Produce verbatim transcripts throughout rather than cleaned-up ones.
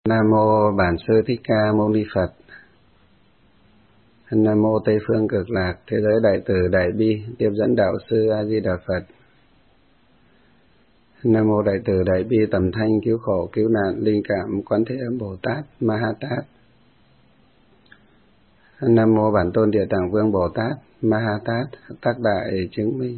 Nam mô Bản Sư Thích Ca Mâu Ni Phật. Nam mô Tây Phương Cực Lạc Thế Giới Đại Từ Đại Bi Tiếp Dẫn Đạo Sư A Di Đà Phật. Nam mô Đại Từ Đại Bi Tầm Thanh Cứu Khổ Cứu Nạn Linh Cảm Quán Thế Âm Bồ Tát Ma Ha Tát. Nam mô Bản Tôn Địa Tạng Vương Bồ Tát Ma Ha Tát Tác Đại Chứng Minh.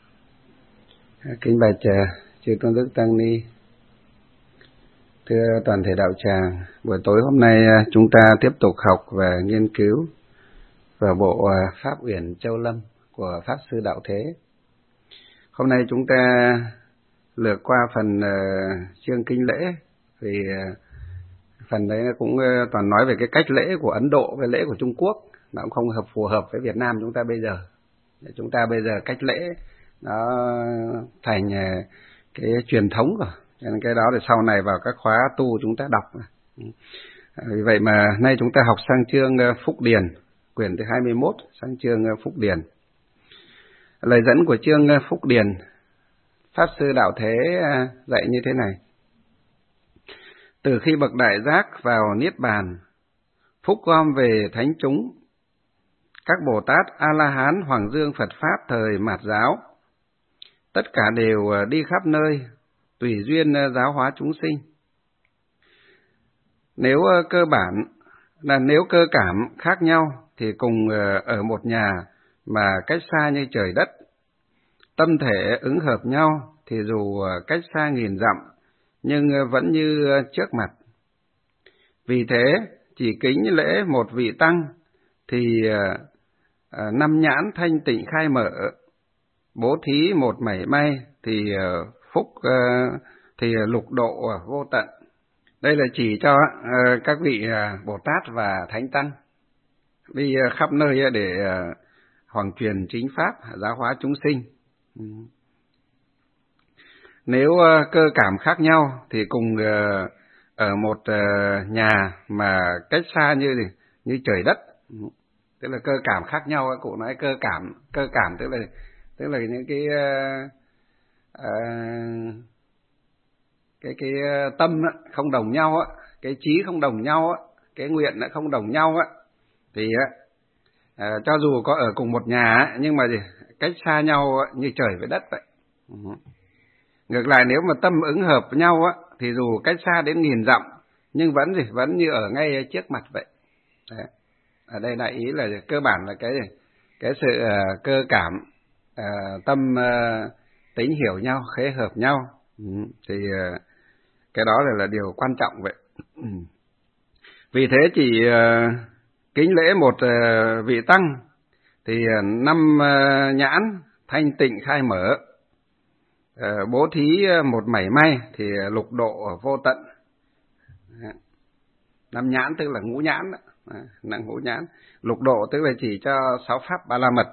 Kính bạch chư Tôn Đức Tăng Ni, thưa toàn thể đạo tràng, buổi tối hôm nay chúng ta tiếp tục học và nghiên cứu vào bộ Pháp Uyển Châu Lâm của Pháp Sư Đạo Thế. Hôm nay chúng ta lược qua phần uh, chương kinh lễ, vì uh, phần đấy cũng uh, toàn nói về cái cách lễ của Ấn Độ với lễ của Trung Quốc, nó cũng không hợp phù hợp với Việt Nam chúng ta bây giờ. Chúng ta bây giờ cách lễ nó thành uh, cái truyền thống rồi. Cho nên cái đó thì sau này vào các khóa tu chúng ta đọc. Vì vậy mà nay chúng ta học sang chương Phúc Điền, quyển thứ hai mươi mốt, sang chương Phúc Điền. Lời dẫn của chương Phúc Điền, Pháp Sư Đạo Thế dạy như thế này. Từ khi bậc Đại Giác vào Niết Bàn, phúc gom về thánh chúng, các Bồ Tát, A-la-hán, Hoàng Dương, Phật Pháp thời Mạt Giáo, tất cả đều đi khắp nơi, tùy duyên giáo hóa chúng sinh. Nếu cơ bản là nếu cơ cảm khác nhau thì cùng ở một nhà mà cách xa như trời đất. Tâm thể ứng hợp nhau thì dù cách xa nghìn dặm nhưng vẫn như trước mặt. Vì thế chỉ kính lễ một vị tăng thì năm nhãn thanh tịnh khai mở, bố thí một mảy may thì phúc thì lục độ vô tận. Đây là chỉ cho các vị Bồ Tát và Thánh Tăng đi khắp nơi để hoàng truyền chính pháp, giáo hóa chúng sinh. Nếu cơ cảm khác nhau thì cùng ở một nhà mà cách xa như như trời đất. Tức là cơ cảm khác nhau, cụ nói cơ cảm, cơ cảm tức là tức là những cái uh, cái cái tâm không đồng nhau á, cái trí không đồng nhau á, cái nguyện không đồng nhau á, thì á, cho dù có ở cùng một nhà á, nhưng mà gì cách xa nhau á, như trời với đất vậy. Ngược lại nếu mà tâm ứng hợp với nhau á, thì dù cách xa đến nghìn dặm nhưng vẫn gì vẫn như ở ngay trước mặt vậy. Đấy. Ở đây đại ý là cơ bản là cái cái sự uh, cơ cảm, uh, tâm uh, tính hiểu nhau, khế hợp nhau. Ừ. Thì uh, cái đó là, là điều quan trọng vậy. Ừ. Vì thế chỉ uh, kính lễ một uh, vị tăng thì uh, năm uh, nhãn thanh tịnh khai mở, uh, bố thí một mảy may thì uh, lục độ vô tận. Năm nhãn tức là ngũ nhãn đó. Nặng ngũ nhãn. Lục độ tức là chỉ cho sáu pháp ba la mật.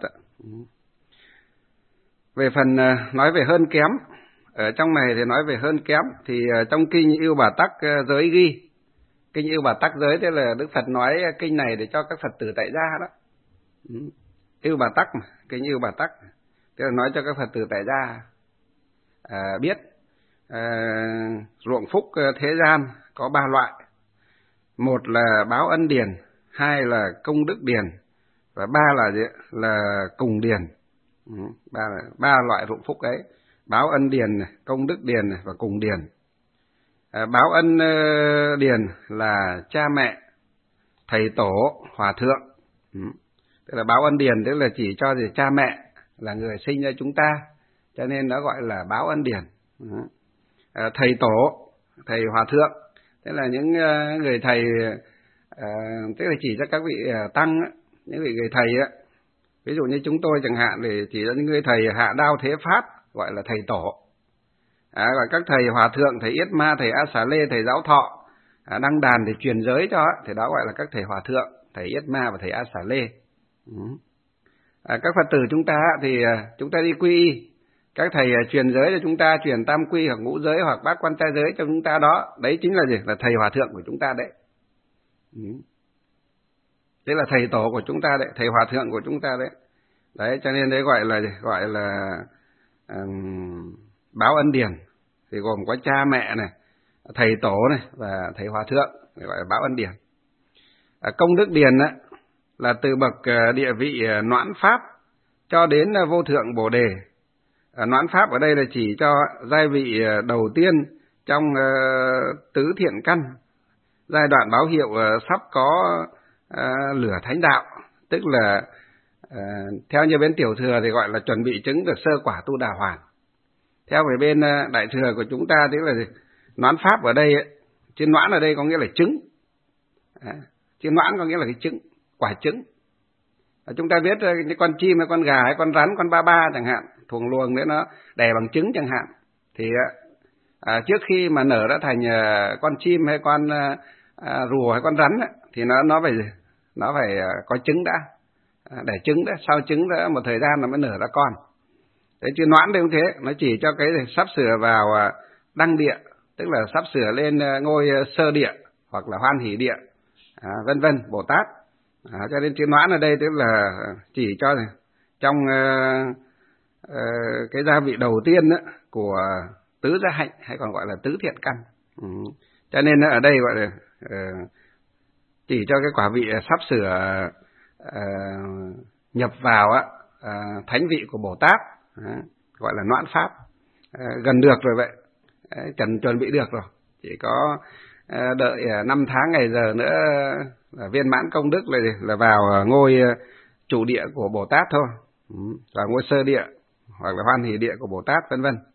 Về phần nói về hơn kém, ở trong này thì nói về hơn kém, thì trong kinh Yêu Bà Tắc giới ghi, kinh Yêu Bà Tắc giới tức là Đức Phật nói kinh này để cho các Phật tử tại gia đó. Yêu Bà Tắc mà, kinh Yêu Bà Tắc tức là nói cho các Phật tử tại gia à, biết à, ruộng phúc thế gian có ba loại. Một là báo ân điền, hai là công đức điền, và ba là gì? Là cùng điền. Ba, là, ba loại ruộng phúc ấy: báo ân điền, công đức điền và cùng điền. À, báo ân uh, điền là cha mẹ, thầy tổ, hòa thượng. Ừ. Tức là báo ân điền tức là chỉ cho gì cha mẹ là người sinh ra chúng ta, cho nên nó gọi là báo ân điền. Ừ. À, thầy tổ, thầy hòa thượng tức là những uh, người thầy, uh, tức là chỉ cho các vị uh, tăng, á, những vị người thầy á. Ví dụ như chúng tôi chẳng hạn thì chỉ cho những người thầy hạ đao thế pháp gọi là thầy tổ. À, và các thầy hòa thượng, thầy Yết Ma, thầy A Xà Lê, thầy Giáo Thọ à, đăng đàn thì truyền giới cho, thì đó gọi là các thầy hòa thượng, thầy Yết Ma và thầy A Xà Lê. Ừ. À, các Phật tử chúng ta thì chúng ta đi quy y, các thầy truyền giới cho chúng ta, truyền tam quy hoặc ngũ giới hoặc bát quan trai giới cho chúng ta đó, đấy chính là gì? Là thầy hòa thượng của chúng ta đấy. Ừ. Đấy là thầy tổ của chúng ta đấy, thầy hòa thượng của chúng ta đấy. Đấy, cho nên đấy gọi là gọi là um, báo ân điền, thì gồm có cha mẹ này, thầy tổ này và thầy hòa thượng, gọi là báo ân điển. À, công đức điển á, là từ bậc địa vị noãn pháp cho đến vô thượng bồ đề. À, noãn pháp ở đây là chỉ cho giai vị đầu tiên trong uh, tứ thiện căn, giai đoạn báo hiệu uh, sắp có uh, lửa thánh đạo, tức là uh, theo như bên tiểu thừa thì gọi là chuẩn bị chứng được sơ quả tu đà hoàn. Theo về bên uh, đại thừa của chúng ta tức là noãn pháp ở đây ấy, chứ noãn ở đây có nghĩa là chứng, à, chứ noãn có nghĩa là cái chứng, quả chứng. À, chúng ta biết cái con chim hay con gà hay con rắn, con ba ba chẳng hạn, thuồng luồng nữa nó đẻ bằng trứng chẳng hạn, thì à, trước khi mà nở đã thành à, con chim hay con à, rùa hay con rắn ấy, thì nó nó phải nó phải có trứng đã, à, đẻ trứng đã, sau trứng đã một thời gian nó mới nở ra con. Thế chứ noãn đây cũng thế, nó chỉ cho cái sắp sửa vào à, đăng địa, tức là sắp sửa lên ngôi sơ địa hoặc là hoan hỷ địa, à, vân vân, Bồ Tát. À, cho nên chữ noãn ở đây tức là chỉ cho trong uh, uh, cái gia vị đầu tiên đó, của tứ gia hạnh hay còn gọi là tứ thiện căn. Ừ. Cho nên ở đây gọi là uh, chỉ cho cái quả vị sắp sửa uh, nhập vào á, uh, thánh vị của Bồ Tát, uh, gọi là noãn pháp, uh, gần được rồi vậy, uh, chuẩn chuẩn bị được rồi, chỉ có uh, đợi năm tháng ngày giờ nữa là viên mãn công đức là là vào ngôi chủ địa của Bồ Tát thôi, ừ, vào ngôi sơ địa hoặc là hoan hỷ địa của Bồ Tát vân vân.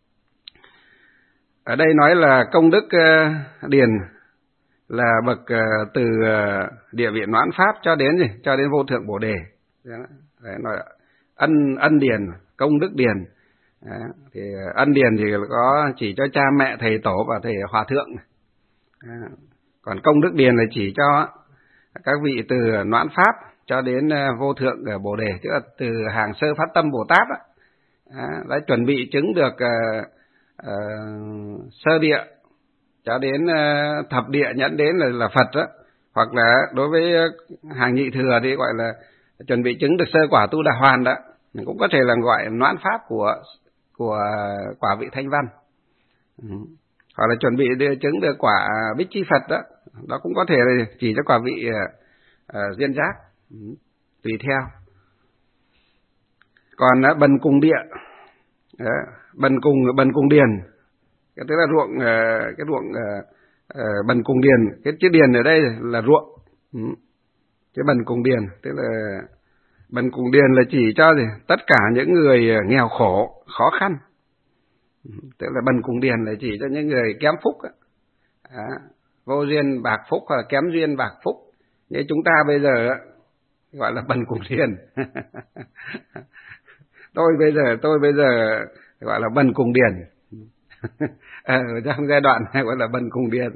Ở đây nói là công đức uh, điền là bậc uh, từ uh, địa vị noãn pháp cho đến gì cho đến vô thượng bồ đề. Đấy, nói ân ân điền, công đức điền. Đấy, thì ân điền thì có chỉ cho cha mẹ, thầy tổ và thầy hòa thượng. Đấy, còn công đức điền là chỉ cho các vị từ noãn pháp cho đến vô thượng bồ đề, tức là từ hàng sơ phát tâm Bồ Tát đó, đã chuẩn bị chứng được uh, uh, sơ địa cho đến uh, thập địa nhẫn đến là, là Phật đó, hoặc là đối với hàng nhị thừa thì gọi là chuẩn bị chứng được sơ quả tu đà hoàn đó, mình cũng có thể là gọi noãn pháp của của quả vị thanh văn, ừ. Hoặc là chuẩn bị chứng được quả bích chi Phật đó, đó cũng có thể là chỉ cho quả vị uh, duyên giác, ừ. Tùy theo. Còn uh, bần cùng địa, đó, bần cùng bần cùng điền, cái tức là ruộng uh, cái ruộng uh, uh, bần cùng điền, cái chữ điền ở đây là ruộng, ừ. Cái bần cùng điền tức là bần cùng điền là chỉ cho gì tất cả những người nghèo khổ khó khăn, ừ. Tức là bần cùng điền là chỉ cho những người kém phúc đó. Đó. Vô duyên bạc phúc hoặc là kém duyên bạc phúc, như chúng ta bây giờ gọi là bần cùng điền. tôi bây giờ tôi bây giờ gọi là bần cùng điền. Ở trong giai đoạn này gọi là bần cùng điền.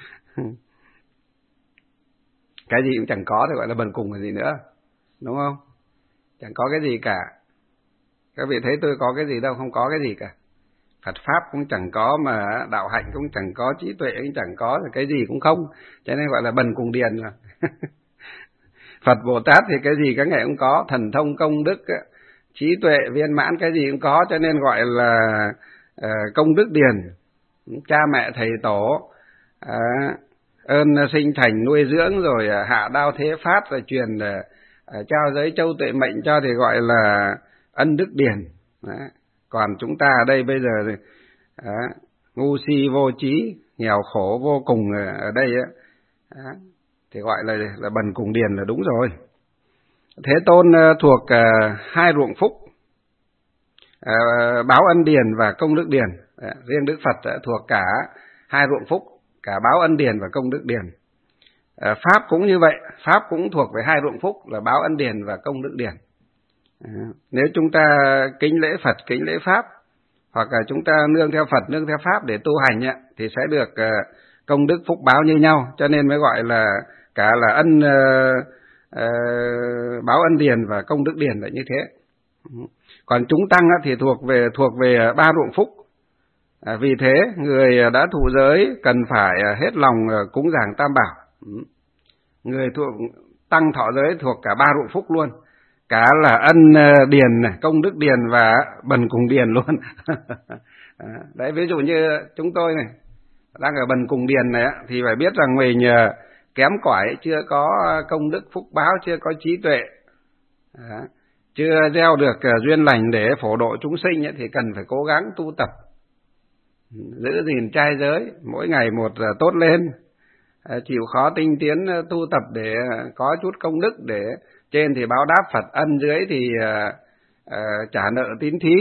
Cái gì cũng chẳng có thì gọi là bần cùng là gì nữa, đúng không? Chẳng có cái gì cả. Các vị thấy tôi có cái gì đâu, không có cái gì cả. Phật pháp cũng chẳng có, mà đạo hạnh cũng chẳng có, trí tuệ cũng chẳng có, thì cái gì cũng không, cho nên gọi là bần cùng điền rồi. Phật Bồ Tát thì cái gì các ngài cũng có, thần thông công đức, trí tuệ viên mãn cái gì cũng có, cho nên gọi là uh, công đức điền. Cha mẹ thầy tổ uh, ơn sinh thành nuôi dưỡng, rồi uh, hạ đao thế pháp, rồi truyền uh, trao giới châu tuệ mệnh cho thì gọi là ân đức điền. Đó. Còn chúng ta ở đây bây giờ thì, đó, ngu si vô trí, nghèo khổ vô cùng ở đây á, đó, thì gọi là là bần cùng điền là đúng rồi. Thế Tôn uh, thuộc uh, hai ruộng phúc, uh, báo ân điền và công đức điền. Đó, riêng Đức Phật uh, thuộc cả hai ruộng phúc, cả báo ân điền và công đức điền. Uh, Pháp cũng như vậy, Pháp cũng thuộc về hai ruộng phúc là báo ân điền và công đức điền. À, nếu chúng ta kính lễ Phật, kính lễ Pháp, hoặc là chúng ta nương theo Phật, nương theo Pháp để tu hành ấy, thì sẽ được uh, công đức phúc báo như nhau, cho nên mới gọi là cả là ân uh, uh, báo ân điền và công đức điền là như thế. Còn chúng tăng ấy, thì thuộc về thuộc về ba ruộng phúc. À, vì thế người đã thụ giới cần phải hết lòng cúng dường Tam Bảo. Người thuộc tăng thọ giới thuộc cả ba ruộng phúc luôn, cả là ân điền này, công đức điền và bần cùng điền luôn. Đấy, ví dụ như chúng tôi này, đang ở bần cùng điền này thì phải biết rằng mình kém cỏi, chưa có công đức phúc báo, chưa có trí tuệ, chưa gieo được duyên lành để phổ độ chúng sinh thì cần phải cố gắng tu tập, giữ gìn trai giới, mỗi ngày một tốt lên, chịu khó tinh tiến tu tập để có chút công đức, để trên thì báo đáp Phật ân, dưới thì trả nợ tín thí.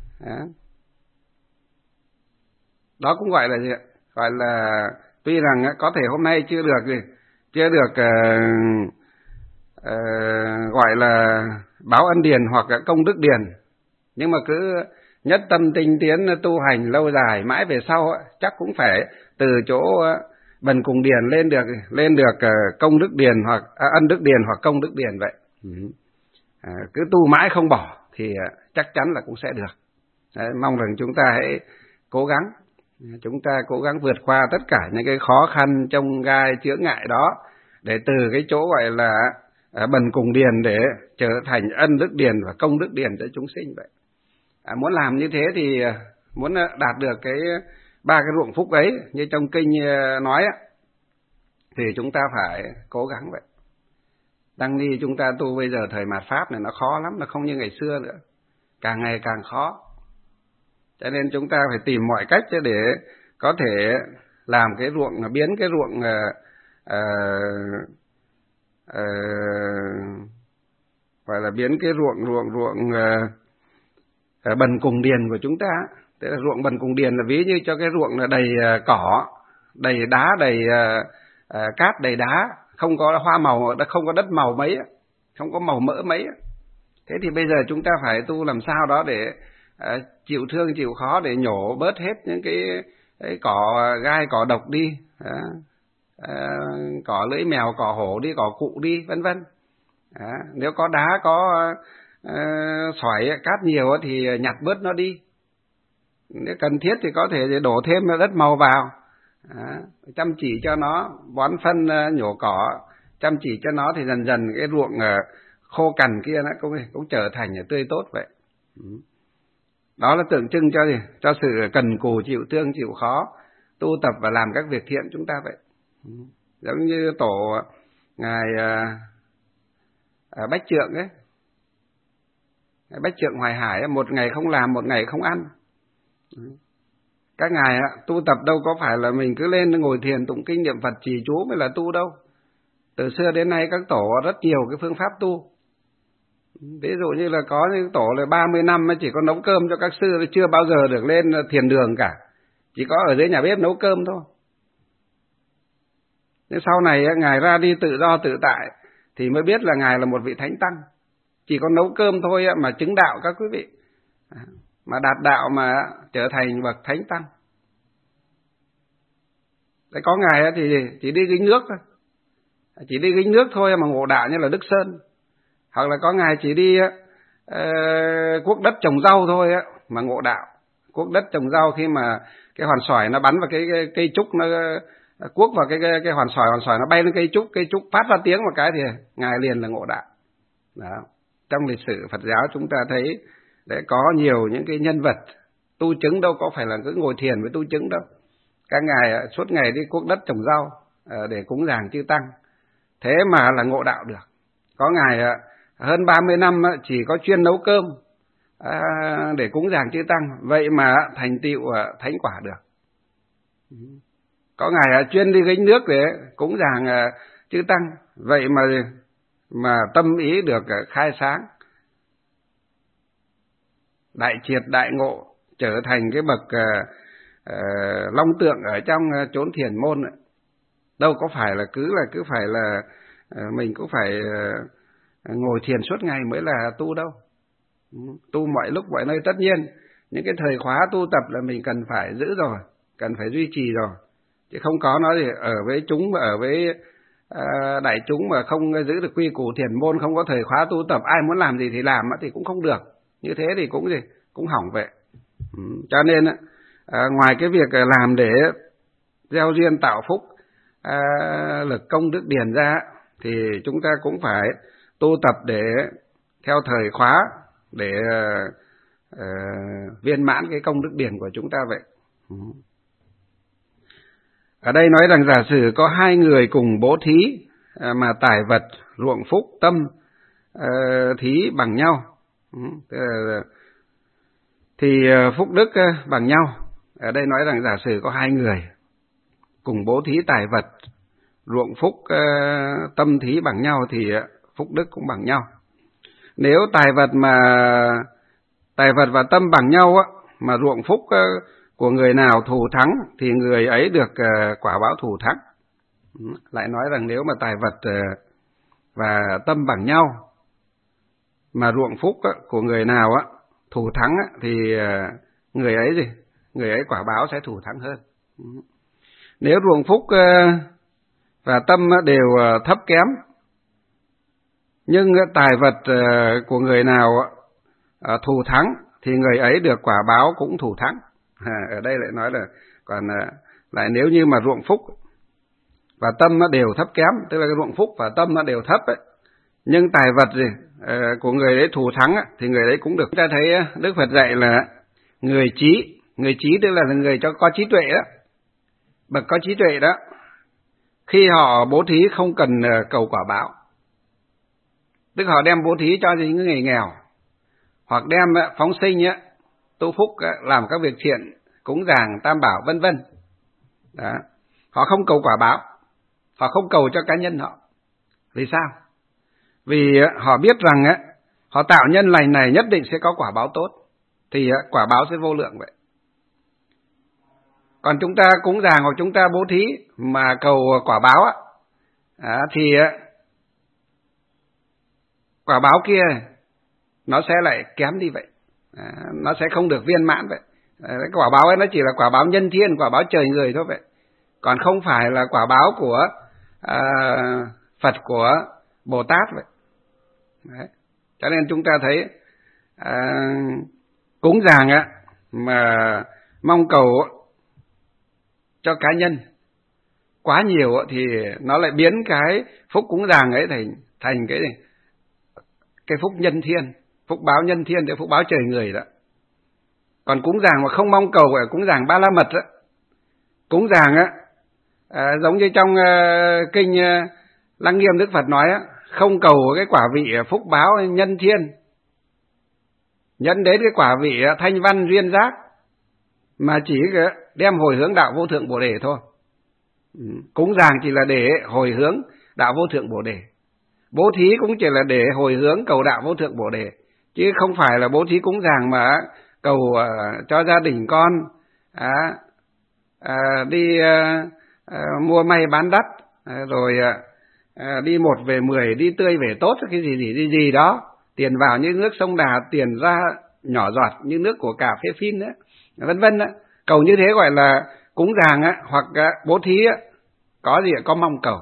Đó cũng gọi là gì? Gọi là tuy rằng có thể hôm nay chưa được gì, chưa được uh, uh, gọi là báo ân điền hoặc là công đức điền, nhưng mà cứ nhất tâm tinh tiến tu hành lâu dài mãi về sau chắc cũng phải từ chỗ bần cùng điền lên được lên được công đức điền hoặc à, ân đức điền hoặc công đức điền vậy. À, cứ tu mãi không bỏ thì chắc chắn là cũng sẽ được. Đấy, mong rằng chúng ta hãy cố gắng, chúng ta cố gắng vượt qua tất cả những cái khó khăn chông gai chướng ngại đó, để từ cái chỗ gọi là bần cùng điền để trở thành ân đức điền và công đức điền cho chúng sinh vậy. À, muốn làm như thế thì muốn đạt được cái ba cái ruộng phúc ấy như trong kinh nói thì chúng ta phải cố gắng vậy. Tăng ni chúng ta tu bây giờ thời mạt Pháp này nó khó lắm, nó không như ngày xưa nữa, càng ngày càng khó. Cho nên chúng ta phải tìm mọi cách để có thể làm cái ruộng, biến cái ruộng uh, uh, uh, gọi là biến cái ruộng ruộng ruộng uh, uh, bần cùng điền của chúng ta. Tức là ruộng bần cùng điền là ví như cho cái ruộng là đầy uh, cỏ, đầy đá, đầy uh, uh, cát, đầy đá, không có hoa màu, không có đất màu mấy, không có màu mỡ mấy. Thế thì bây giờ chúng ta phải tu làm sao đó để À, chịu thương chịu khó để nhổ bớt hết những cái, cái cỏ gai cỏ độc đi, à, à, cỏ lưỡi mèo, cỏ hổ đi, cỏ cụ đi, vân vân. À, nếu có đá có à, sỏi cát nhiều thì nhặt bớt nó đi, nếu cần thiết thì có thể đổ thêm đất màu vào, à, chăm chỉ cho nó, bón phân nhổ cỏ, chăm chỉ cho nó thì dần dần cái ruộng khô cằn kia nó cũng cũng trở thành tươi tốt vậy. Đó là tượng trưng cho gì? Cho sự cần cù, chịu thương, chịu khó, tu tập và làm các việc thiện chúng ta vậy. Giống như tổ ngài à, à, Bách Trượng ấy, Bách Trượng Hoài Hải ấy, một ngày không làm, một ngày không ăn. Các ngài tu tập đâu có phải là mình cứ lên ngồi thiền tụng kinh niệm Phật trì chú mới là tu đâu. Từ xưa đến nay các tổ rất nhiều cái phương pháp tu. Ví dụ như là có những tổ là ba mươi năm chỉ có nấu cơm cho các sư, chưa bao giờ được lên thiền đường cả, chỉ có ở dưới nhà bếp nấu cơm thôi. Nhưng sau này ngài ra đi tự do tự tại thì mới biết là ngài là một vị thánh tăng, chỉ có nấu cơm thôi mà chứng đạo các quý vị, mà đạt đạo mà trở thành bậc thánh tăng. Đấy, có ngài thì chỉ đi gánh nước thôi, chỉ đi gánh nước thôi mà ngộ đạo như là Đức Sơn. Hoặc là có ngài chỉ đi uh, cuốc đất trồng rau thôi á mà ngộ đạo. Cuốc đất trồng rau khi mà cái hoàn xoài nó bắn vào cái, cái cây trúc, nó uh, cuốc vào cái, cái cái hoàn xoài, hoàn xoài nó bay lên cây trúc, cây trúc phát ra tiếng một cái thì ngài liền là ngộ đạo. Đó. Trong lịch sử Phật giáo chúng ta thấy để có nhiều những cái nhân vật tu chứng, đâu có phải là cứ ngồi thiền với tu chứng đâu. Các ngài uh, suốt ngày đi cuốc đất trồng rau uh, để cúng dường chư tăng, thế mà là ngộ đạo được. Có ngài uh, hơn ba mươi năm chỉ có chuyên nấu cơm à, để cúng dường chư tăng, vậy mà thành tựu thánh quả được. Có ngài chuyên đi gánh nước để cúng dường chư tăng, vậy mà mà tâm ý được khai sáng, đại triệt đại ngộ, trở thành cái bậc uh, uh, long tượng ở trong chốn thiền môn. Đâu có phải là cứ là cứ phải là uh, mình cũng phải uh, ngồi thiền suốt ngày mới là tu đâu. Tu mọi lúc mọi nơi. Tất nhiên những cái thời khóa tu tập là mình cần phải giữ rồi, cần phải duy trì rồi, chứ không có nói gì ở với chúng, ở với uh, đại chúng mà không giữ được quy củ thiền môn, không có thời khóa tu tập, ai muốn làm gì thì làm thì cũng không được. Như thế thì cũng gì cũng hỏng vậy. Ừ. Cho nên uh, ngoài cái việc làm để gieo duyên tạo phúc, uh, lực công đức điền ra, thì chúng ta cũng phải tu tập để theo thời khóa, để uh, uh, viên mãn cái công đức điển của chúng ta vậy. Ở đây nói rằng giả sử có hai người cùng bố thí mà tài vật, ruộng phúc, tâm uh, thí bằng nhau, uh, thì phúc đức uh, bằng nhau. Ở đây nói rằng giả sử có hai người cùng bố thí tài vật, ruộng phúc, uh, tâm thí bằng nhau thì uh, phúc đức cũng bằng nhau. Nếu tài vật mà tài vật và tâm bằng nhau á, mà ruộng phúc uh, của người nào thù thắng thì người ấy được uh, quả báo thù thắng. Lại nói rằng nếu mà tài vật uh, và tâm bằng nhau mà ruộng phúc uh, của người nào á thù thắng á, thì uh, người ấy gì người ấy quả báo sẽ thù thắng hơn. Nếu ruộng phúc uh, và tâm đều uh, thấp kém, nhưng tài vật uh, của người nào uh, thù thắng thì người ấy được quả báo cũng thù thắng. À, ở đây lại nói là còn uh, lại nếu như mà ruộng phúc và tâm nó đều thấp kém, tức là cái ruộng phúc và tâm nó đều thấp ấy, nhưng tài vật gì uh, của người ấy thù thắng ấy, thì người ấy cũng được. Chúng ta thấy uh, Đức Phật dạy là người trí, người trí tức là người cho có trí tuệ đó, bậc có trí tuệ đó, khi họ bố thí không cần uh, cầu quả báo, tức họ đem bố thí cho những người nghèo, hoặc đem uh, phóng sinh uh, tu phúc, uh, làm các việc thiện, cúng dường, tam bảo vân vân. Đó, họ không cầu quả báo, họ không cầu cho cá nhân họ. Vì sao? Vì họ biết rằng á, họ tạo nhân lành này nhất định sẽ có quả báo tốt, thì quả báo sẽ vô lượng vậy. Còn chúng ta cúng dường hoặc chúng ta bố thí mà cầu quả báo á, à, thì quả báo kia nó sẽ lại kém đi vậy, à, nó sẽ không được viên mãn vậy. À, cái quả báo ấy nó chỉ là quả báo nhân thiên, quả báo trời người thôi vậy, còn không phải là quả báo của à, Phật, của Bồ Tát vậy. Đấy. Cho nên chúng ta thấy à, cúng dường á mà mong cầu cho cá nhân quá nhiều thì nó lại biến cái phúc cúng dường ấy thành thành cái cái phúc nhân thiên, phúc báo nhân thiên, để phúc báo trời người đó. Còn cúng dường mà không mong cầu ở cúng dường ba la mật đó, cúng dường á à, giống như trong uh, kinh uh, Lăng Nghiêm Đức Phật nói á, không cầu cái quả vị phúc báo nhân thiên, nhận đến cái quả vị thanh văn duyên giác, mà chỉ đem hồi hướng đạo vô thượng Bồ Đề thôi. Cúng dường chỉ là để hồi hướng đạo vô thượng Bồ Đề, bố thí cũng chỉ là để hồi hướng cầu đạo vô thượng Bồ Đề, chứ không phải là bố thí cúng dường mà cầu uh, cho gia đình con à, à, đi uh, uh, mua may bán đắt, uh, rồi uh, đi một về mười, đi tươi về tốt, cái gì gì gì gì đó, tiền vào như nước sông Đà, tiền ra nhỏ giọt như nước của cà phê phin nữa, vân vân đó. Cầu như thế gọi là cúng dường á, hoặc uh, bố thí á, có gì có mong cầu.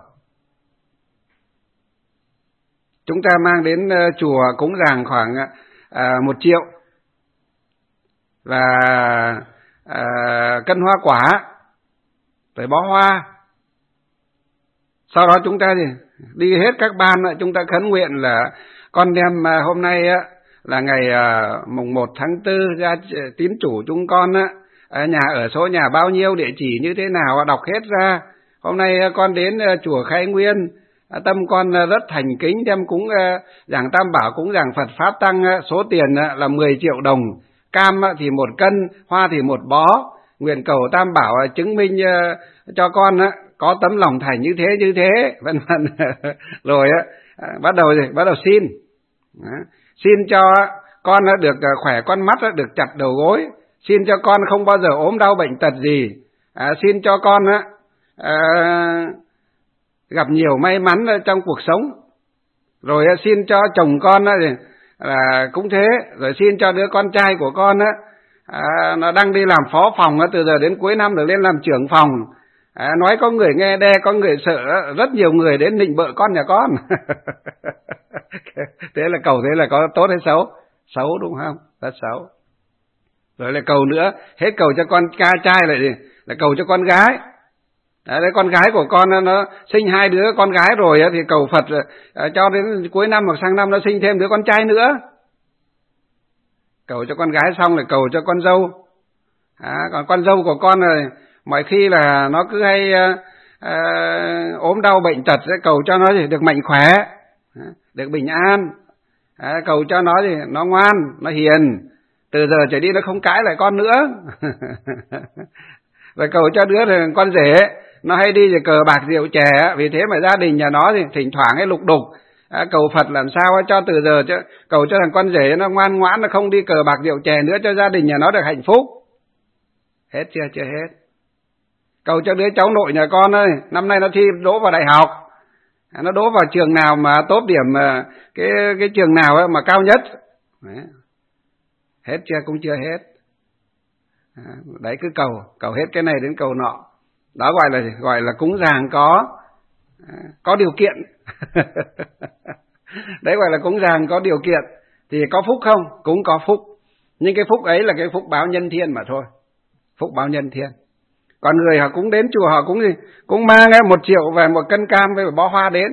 Chúng ta mang đến uh, chùa cúng dường khoảng uh, một triệu và uh, cân hoa quả, rồi bó hoa. Sau đó chúng ta gì đi hết các ban, chúng ta khấn nguyện là con đem uh, hôm nay uh, là ngày uh, mùng một tháng tư, ra tín chủ chúng con uh, nhà ở số nhà bao nhiêu, địa chỉ như thế nào, đọc hết ra. Hôm nay uh, con đến uh, chùa Khai Nguyên, uh, tâm con uh, rất thành kính, đem cúng uh, giảng tam bảo, cúng giảng Phật pháp tăng, uh, số tiền uh, là mười triệu đồng, cam uh, thì một cân, hoa thì một bó, nguyện cầu tam bảo uh, chứng minh uh, cho con uh, có tấm lòng thành như thế như thế, vân vân. Rồi uh, uh, bắt đầu gì? Bắt đầu xin, uh, xin cho con uh, được uh, khỏe con mắt, uh, được chặt đầu gối, xin cho con không bao giờ ốm đau bệnh tật gì, à, xin cho con á, à, gặp nhiều may mắn trong cuộc sống, rồi à, xin cho chồng con á, là cũng thế, rồi xin cho đứa con trai của con á, à, nó đang đi làm phó phòng á, từ giờ đến cuối năm được lên làm trưởng phòng, à, nói có người nghe đe, có người sợ, rất nhiều người đến nịnh bợ con nhà con. Thế là cầu thế là có tốt hay xấu? Xấu đúng không? Rất xấu. Rồi lại cầu nữa, hết cầu cho con ca trai lại gì? Là cầu cho con gái. Đấy, con gái của con nó sinh hai đứa con gái rồi thì cầu Phật cho đến cuối năm hoặc sang năm nó sinh thêm đứa con trai nữa. Cầu cho con gái xong lại cầu cho con dâu. À, còn con dâu của con này mọi khi là nó cứ hay uh, uh, ốm đau bệnh tật, sẽ cầu cho nó thì được mạnh khỏe, được bình an, uh, cầu cho nó thì nó ngoan, nó hiền, từ giờ trở đi nó không cãi lại con nữa. Rồi cầu cho đứa thì con rể nó hay đi thì cờ bạc rượu chè, vì thế mà gia đình nhà nó thì thỉnh thoảng hay lục đục. À, cầu Phật làm sao cho từ giờ cho, cầu cho thằng con rể nó ngoan ngoãn, nó không đi cờ bạc rượu chè nữa, cho gia đình nhà nó được hạnh phúc. Hết chưa? Chưa hết. Cầu cho đứa cháu nội nhà con ơi, năm nay nó thi đỗ vào đại học, à, nó đỗ vào trường nào mà tốt điểm, cái cái trường nào ấy mà cao nhất. Đấy. Hết chưa? Cũng chưa hết. À, đấy cứ cầu, cầu hết cái này đến cầu nọ. Đó gọi là gọi là cúng dường có à, có điều kiện. Đấy gọi là cúng dường có điều kiện. Thì có phúc không? Cũng có phúc. Nhưng cái phúc ấy là cái phúc báo nhân thiên mà thôi. Phúc báo nhân thiên. Còn người họ cũng đến chùa, họ cũng gì? Cũng mang một triệu về một cân cam với một bó hoa đến.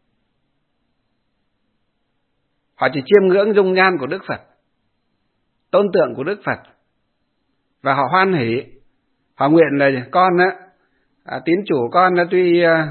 Họ chỉ chiêm ngưỡng dung nhan của Đức Phật, tôn tượng của Đức Phật, và họ hoan hỷ. Họ nguyện là con á, à, tín chủ con á, tuy à,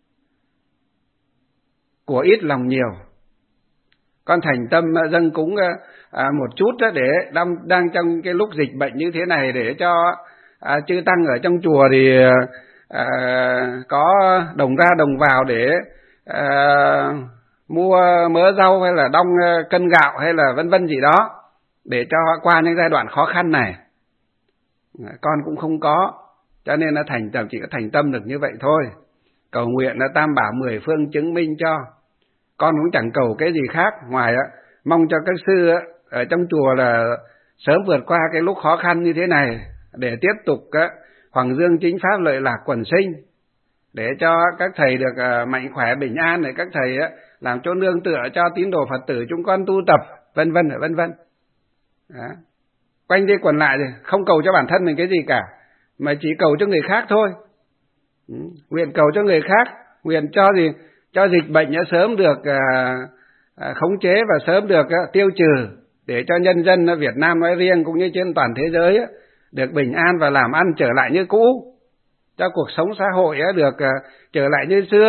của ít lòng nhiều, con thành tâm dâng cúng à, một chút đó, để đang, đang trong cái lúc dịch bệnh như thế này, để cho à, chư tăng ở trong chùa thì à, có đồng ra đồng vào để à, mua mớ rau hay là đong cân gạo hay là vân vân gì đó, để cho qua những giai đoạn khó khăn này. Con cũng không có, cho nên là thành tâm, chỉ có thành tâm được như vậy thôi. Cầu nguyện là tam bảo mười phương chứng minh cho. Con cũng chẳng cầu cái gì khác ngoài á, mong cho các sư á, ở trong chùa là sớm vượt qua cái lúc khó khăn như thế này, để tiếp tục á, hoàng dương chính pháp lợi lạc quần sinh, để cho các thầy được uh, mạnh khỏe bình an, để các thầy á, làm chỗ nương tựa cho tín đồ Phật tử chúng con tu tập, vân vân vân vân. Quanh đi quẩn lại thì không cầu cho bản thân mình cái gì cả, mà chỉ cầu cho người khác thôi. Ừ. Nguyện cầu cho người khác, nguyện cho gì cho dịch bệnh nó sớm được à, à, khống chế và sớm được à, tiêu trừ, để cho nhân dân à, Việt Nam nói riêng cũng như trên toàn thế giới à, được bình an và làm ăn trở lại như cũ, cho cuộc sống xã hội à, được à, trở lại như xưa,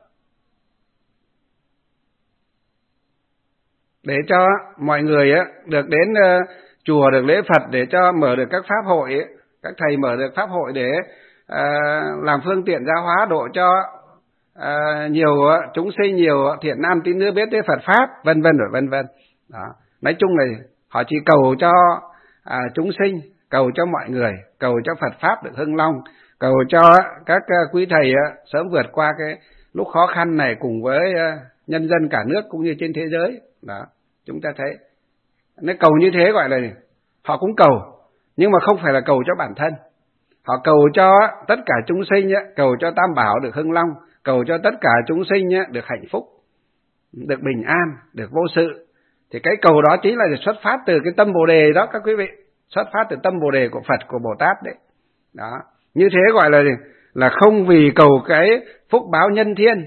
để cho mọi người á, được đến à, chùa được lễ Phật, để cho mở được các pháp hội ấy, các thầy mở được pháp hội để à, làm phương tiện giáo hóa, độ cho à, nhiều chúng sinh, nhiều thiện nam tín nữ biết tới Phật pháp, vân vân rồi vân vân. Đó. Nói chung là họ chỉ cầu cho à, chúng sinh, cầu cho mọi người, cầu cho Phật pháp được hưng long, cầu cho các quý thầy à, sớm vượt qua cái lúc khó khăn này cùng với à, nhân dân cả nước cũng như trên thế giới. Đó, chúng ta thấy. Nếu cầu như thế gọi là họ cũng cầu, nhưng mà không phải là cầu cho bản thân. Họ cầu cho tất cả chúng sinh, cầu cho tam bảo được hưng long, cầu cho tất cả chúng sinh được hạnh phúc, được bình an, được vô sự. Thì cái cầu đó chính là xuất phát từ cái tâm Bồ đề đó các quý vị, xuất phát từ tâm Bồ đề của Phật, của Bồ Tát đấy. Đó, như thế gọi là là không vì cầu cái phúc báo nhân thiên,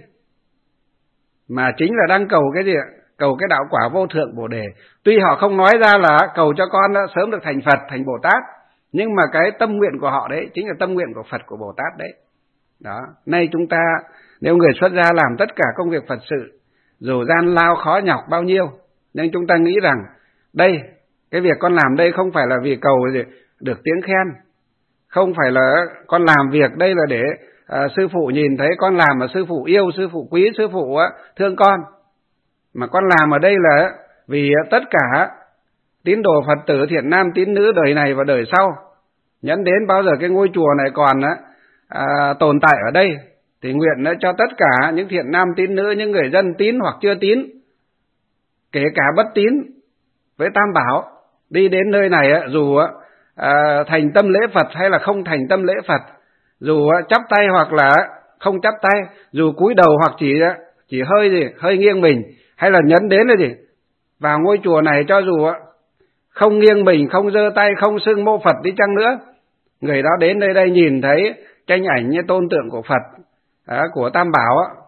mà chính là đang cầu cái gì ạ? Cầu cái đạo quả vô thượng Bồ đề. Tuy họ không nói ra là cầu cho con sớm được thành Phật, thành Bồ Tát, nhưng mà cái tâm nguyện của họ đấy chính là tâm nguyện của Phật, của Bồ Tát đấy. Đó, nay chúng ta nếu người xuất gia làm tất cả công việc Phật sự, dù gian lao khó nhọc bao nhiêu, nhưng chúng ta nghĩ rằng đây, cái việc con làm đây không phải là vì cầu được tiếng khen, không phải là con làm việc đây là để à, sư phụ nhìn thấy con làm mà sư phụ yêu, sư phụ quý, sư phụ á, thương con, mà con làm ở đây là vì tất cả tín đồ Phật tử thiện nam tín nữ đời này và đời sau, nhẫn đến bao giờ cái ngôi chùa này còn á, à, tồn tại ở đây, thì nguyện á, cho tất cả những thiện nam tín nữ, những người dân tín hoặc chưa tín, kể cả bất tín với tam bảo, đi đến nơi này á, dù á, à, thành tâm lễ Phật hay là không thành tâm lễ Phật, dù á, chắp tay hoặc là không chắp tay, dù cúi đầu hoặc chỉ chỉ hơi gì hơi nghiêng mình, hay là nhấn đến là gì vào ngôi chùa này, cho dù á, không nghiêng mình, không giơ tay, không xưng mô Phật đi chăng nữa, người đó đến nơi đây nhìn thấy tranh ảnh như tôn tượng của Phật, à, của tam bảo á,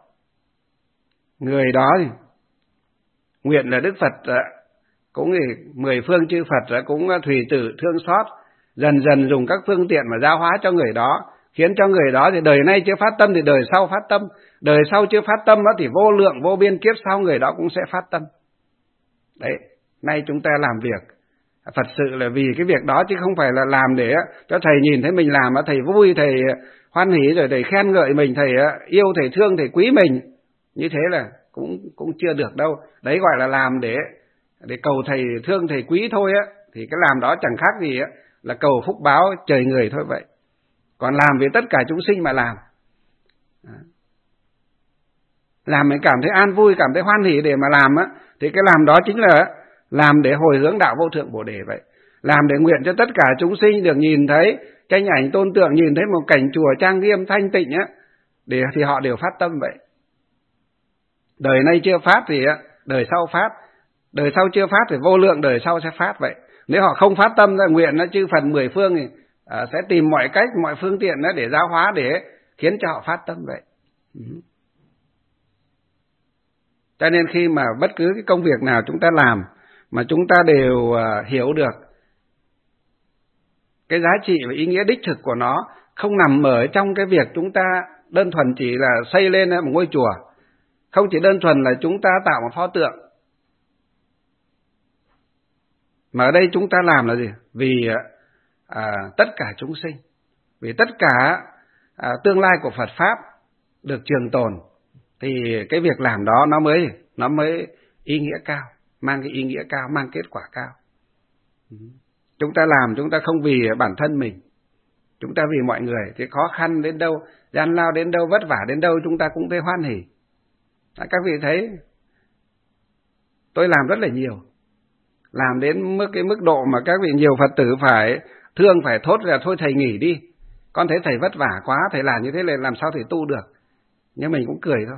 người đó thì nguyện là Đức Phật à, cũng thì mười phương chư Phật à, cũng thủy tử thương xót, dần dần dùng các phương tiện mà giáo hóa cho người đó, khiến cho người đó thì đời nay chưa phát tâm thì đời sau phát tâm, đời sau chưa phát tâm đó thì vô lượng vô biên kiếp sau người đó cũng sẽ phát tâm. Đấy, nay chúng ta làm việc Phật sự là vì cái việc đó chứ không phải là làm để cho thầy nhìn thấy mình làm thầy vui, thầy hoan hỉ rồi thầy khen ngợi mình, thầy yêu, thầy thương, thầy quý mình. Như thế là cũng cũng chưa được đâu. Đấy gọi là làm để để cầu thầy thương, thầy quý thôi á, thì cái làm đó chẳng khác gì á là cầu phúc báo trời người thôi vậy. Còn làm vì tất cả chúng sinh mà làm, làm mình cảm thấy an vui, cảm thấy hoan hỉ để mà làm á, thì cái làm đó chính là làm để hồi hướng đạo vô thượng Bồ Đề vậy. Làm để nguyện cho tất cả chúng sinh được nhìn thấy tranh ảnh tôn tượng, nhìn thấy một cảnh chùa trang nghiêm thanh tịnh á, để thì họ đều phát tâm vậy. Đời nay chưa phát thì đời sau phát, đời sau chưa phát thì vô lượng đời sau sẽ phát vậy. Nếu họ không phát tâm ra nguyện nó chư Phật mười phương thì à, sẽ tìm mọi cách, mọi phương tiện đó để giáo hóa, để khiến cho họ phát tâm vậy. Ừ. Cho nên khi mà bất cứ cái công việc nào chúng ta làm mà chúng ta đều uh, hiểu được cái giá trị và ý nghĩa đích thực của nó, không nằm ở trong cái việc chúng ta đơn thuần chỉ là xây lên một ngôi chùa, không chỉ đơn thuần là chúng ta tạo một pho tượng, mà ở đây chúng ta làm là gì? Vì à, tất cả chúng sinh, vì tất cả à, tương lai của Phật Pháp được trường tồn, thì cái việc làm đó nó mới nó mới ý nghĩa cao, mang cái ý nghĩa cao, mang kết quả cao. Chúng ta làm, chúng ta không vì bản thân mình, chúng ta vì mọi người, thì khó khăn đến đâu, gian lao đến đâu, vất vả đến đâu, chúng ta cũng thấy hoan hỉ. Các vị thấy tôi làm rất là nhiều, làm đến mức cái mức độ mà các vị nhiều Phật tử phải thương, phải thốt là thôi thầy nghỉ đi, con thấy thầy vất vả quá, thầy làm như thế này làm sao thầy tu được. Nhưng mình cũng cười thôi.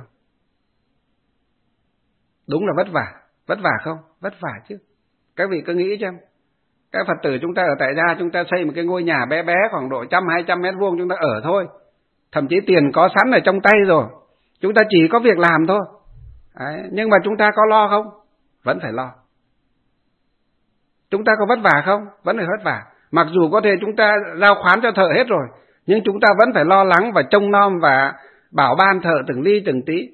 Đúng là vất vả, vất vả không? Vất vả chứ. Các vị cứ nghĩ xem, các Phật tử chúng ta ở tại gia, chúng ta xây một cái ngôi nhà bé bé khoảng độ trăm hai trăm mét vuông chúng ta ở thôi, thậm chí tiền có sẵn ở trong tay rồi, chúng ta chỉ có việc làm thôi. Đấy, nhưng mà chúng ta có lo không? Vẫn phải lo. Chúng ta có vất vả không? Vẫn phải vất vả. Mặc dù có thể chúng ta giao khoán cho thợ hết rồi, nhưng chúng ta vẫn phải lo lắng và trông nom và bảo ban thợ từng ly từng tí.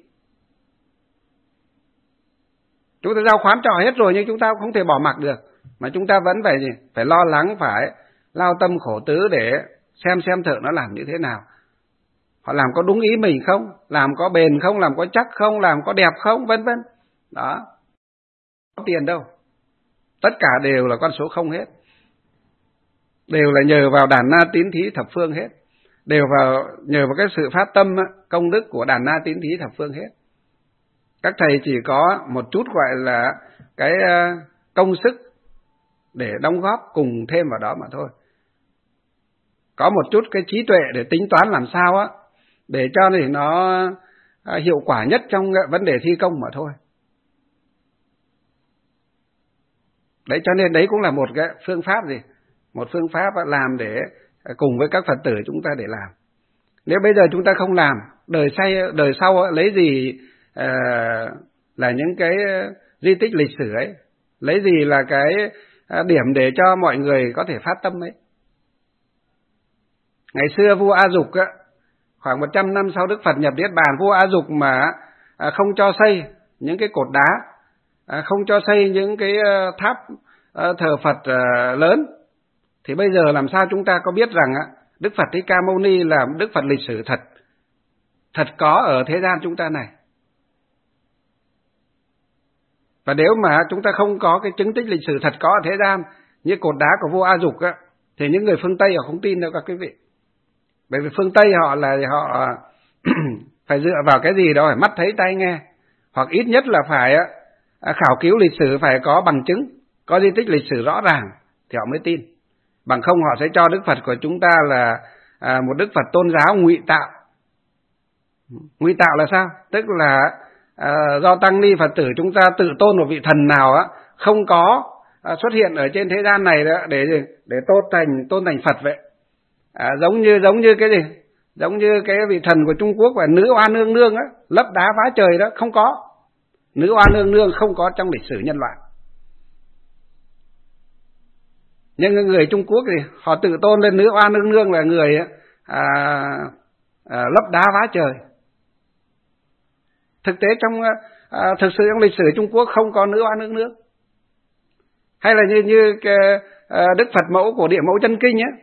Chúng ta giao khoán cho hết rồi nhưng chúng ta cũng không thể bỏ mặc được, mà chúng ta vẫn phải gì? Phải lo lắng, phải lao tâm khổ tứ để xem xem thợ nó làm như thế nào. Họ làm có đúng ý mình không? Làm có bền không? Làm có chắc không? Làm có đẹp không? Vân vân. Đó. Không có tiền đâu. Tất cả đều là con số không hết. Đều là nhờ vào đàn na tín thí thập phương hết. Đều vào nhờ vào cái sự phát tâm công đức của đàn na tín thí thập phương hết. Các thầy chỉ có một chút gọi là cái công sức để đóng góp cùng thêm vào đó mà thôi. Có một chút cái trí tuệ để tính toán làm sao á để cho thì nó hiệu quả nhất trong vấn đề thi công mà thôi. Đấy, cho nên đấy cũng là một cái phương pháp gì? Một phương pháp làm để cùng với các Phật tử chúng ta để làm. Nếu bây giờ chúng ta không làm, đời say đời sau lấy gì uh, là những cái di tích lịch sử ấy, lấy gì là cái điểm để cho mọi người có thể phát tâm ấy. Ngày xưa vua A Dục á, khoảng một trăm năm sau Đức Phật nhập Niết Bàn, vua A Dục mà không cho xây những cái cột đá, không cho xây những cái tháp thờ Phật lớn, thì bây giờ làm sao chúng ta có biết rằng Đức Phật Thích Ca Mâu Ni là Đức Phật lịch sử thật, thật có ở thế gian chúng ta này. Và nếu mà chúng ta không có cái chứng tích lịch sử thật có ở thế gian như cột đá của vua A Dục á, thì những người phương Tây họ không tin đâu các quý vị. Bởi vì phương Tây họ là họ phải dựa vào cái gì đó, phải mắt thấy tai nghe, hoặc ít nhất là phải khảo cứu lịch sử, phải có bằng chứng, có di tích lịch sử rõ ràng thì họ mới tin. Bằng không họ sẽ cho Đức Phật của chúng ta là một Đức Phật tôn giáo ngụy tạo. Ngụy tạo là sao? Tức là à, do tăng ni Phật tử chúng ta tự tôn một vị thần nào á không có à, xuất hiện ở trên thế gian này đó để để tôn thành tôn thành Phật vậy. À, giống như giống như cái gì? Giống như cái vị thần của Trung Quốc và nữ oa nương nương á, lấp đá phá trời đó, không có. Nữ oa nương nương không có trong lịch sử nhân loại. Nhưng người Trung Quốc thì họ tự tôn lên nữ oa nương nương là người à, à, lấp đá vá trời. Thực tế trong à, thực sự trong lịch sử Trung Quốc không có nữ oa nữ nước. Hay là như như cái, à, Đức Phật mẫu của Địa Mẫu Chân Kinh ấy,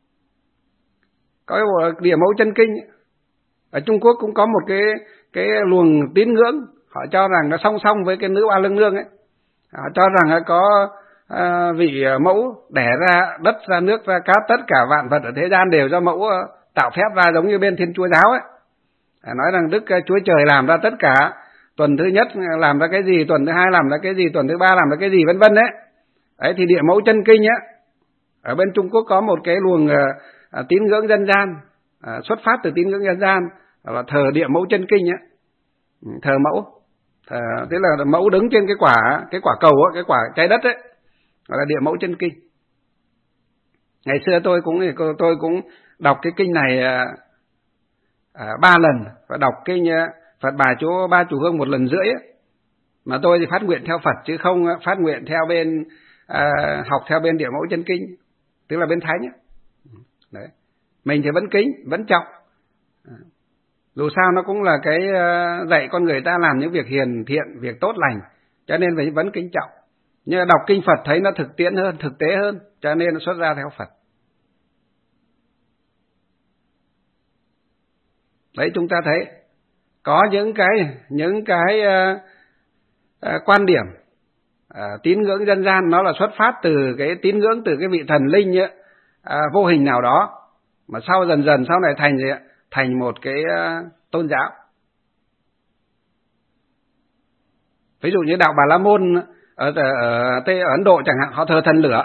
có Địa Mẫu Chân Kinh ấy. Ở Trung Quốc cũng có một cái cái luồng tín ngưỡng, họ cho rằng nó song song với cái nữ oa lương nương ấy. Họ cho rằng có à, vị mẫu đẻ ra đất ra nước ra cát, tất cả vạn vật ở thế gian đều do mẫu tạo phép ra, giống như bên Thiên Chúa giáo ấy. À, nói rằng Đức Chúa Trời làm ra tất cả, tuần thứ nhất làm ra cái gì, tuần thứ hai làm ra cái gì, tuần thứ ba làm ra cái gì, vân vân đấy. Đấy thì Địa Mẫu Chân Kinh á, ở bên Trung Quốc có một cái luồng à, tín ngưỡng dân gian, à, xuất phát từ tín ngưỡng dân gian là thờ Địa Mẫu Chân Kinh á, thờ mẫu, thờ, thế là mẫu đứng trên cái quả cái quả cầu á, cái quả trái đất ấy, gọi là Địa Mẫu Chân Kinh. Ngày xưa tôi cũng tôi cũng đọc cái kinh này à, à, ba lần, và đọc kinh à, Phật Bà Chúa Ba Chủ Hương một lần rưỡi ấy. Mà tôi thì phát nguyện theo Phật chứ không phát nguyện theo bên à, học theo bên Địa Mẫu Chân Kinh, tức là bên Thánh ấy. Đấy. Mình thì vẫn kính, vẫn trọng. Dù sao nó cũng là cái dạy con người ta làm những việc hiền thiện, việc tốt lành, cho nên phải vẫn kính trọng. Nhưng đọc kinh Phật thấy nó thực tiễn hơn, thực tế hơn, cho nên nó xuất ra theo Phật. Đấy, chúng ta thấy có những cái những cái uh, uh, quan điểm uh, tín ngưỡng dân gian, nó là xuất phát từ cái tín ngưỡng từ cái vị thần linh ấy, uh, vô hình nào đó, mà sau dần dần sau này thành gì ạ? Thành một cái uh, tôn giáo. Ví dụ như đạo Bà La Môn ở, ở, ở, ở Ấn Độ chẳng hạn, họ thờ thần lửa.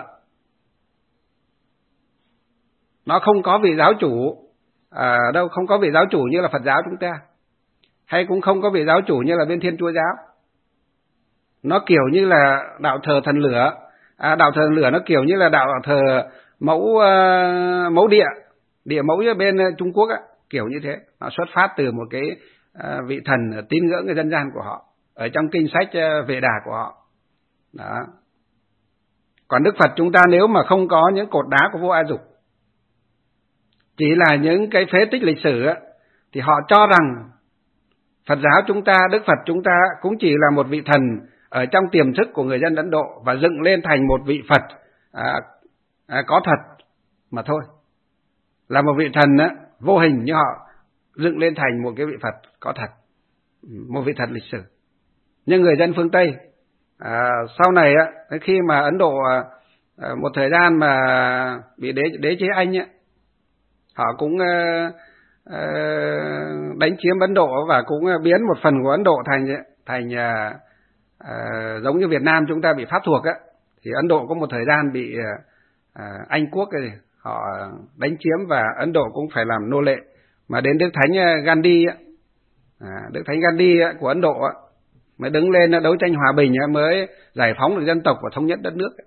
Nó không có vị giáo chủ à, đâu, không có vị giáo chủ như là Phật giáo chúng ta, hay cũng không có vị giáo chủ như là bên Thiên Chúa giáo. Nó kiểu như là đạo thờ thần lửa, à, đạo thờ thần lửa nó kiểu như là đạo thờ mẫu uh, mẫu địa, địa mẫu ở bên Trung Quốc á, kiểu như thế. Nó xuất phát từ một cái uh, vị thần tín ngưỡng dân gian của họ, ở trong kinh sách uh, Vệ Đà của họ. Đó. Còn Đức Phật chúng ta nếu mà không có những cột đá của Vua A Dục, chỉ là những cái phế tích lịch sử á, thì họ cho rằng Phật giáo chúng ta, Đức Phật chúng ta cũng chỉ là một vị thần ở trong tiềm thức của người dân Ấn Độ, và dựng lên thành một vị Phật à, à, có thật mà thôi. Là một vị thần á, vô hình như họ dựng lên thành một cái vị Phật có thật, một vị thật lịch sử. Nhưng người dân phương Tây à, sau này á, khi mà Ấn Độ à, một thời gian mà bị đế, đế chế Anh á, họ cũng uh, uh, đánh chiếm Ấn Độ và cũng biến một phần của Ấn Độ thành thành uh, uh, giống như Việt Nam chúng ta bị pháp thuộc á, thì Ấn Độ có một thời gian bị uh, Anh quốc ấy, họ đánh chiếm và Ấn Độ cũng phải làm nô lệ. Mà đến Đức Thánh Gandhi á, à, Đức Thánh Gandhi á, của Ấn Độ á, mới đứng lên đấu tranh hòa bình á, mới giải phóng được dân tộc và thống nhất đất nước.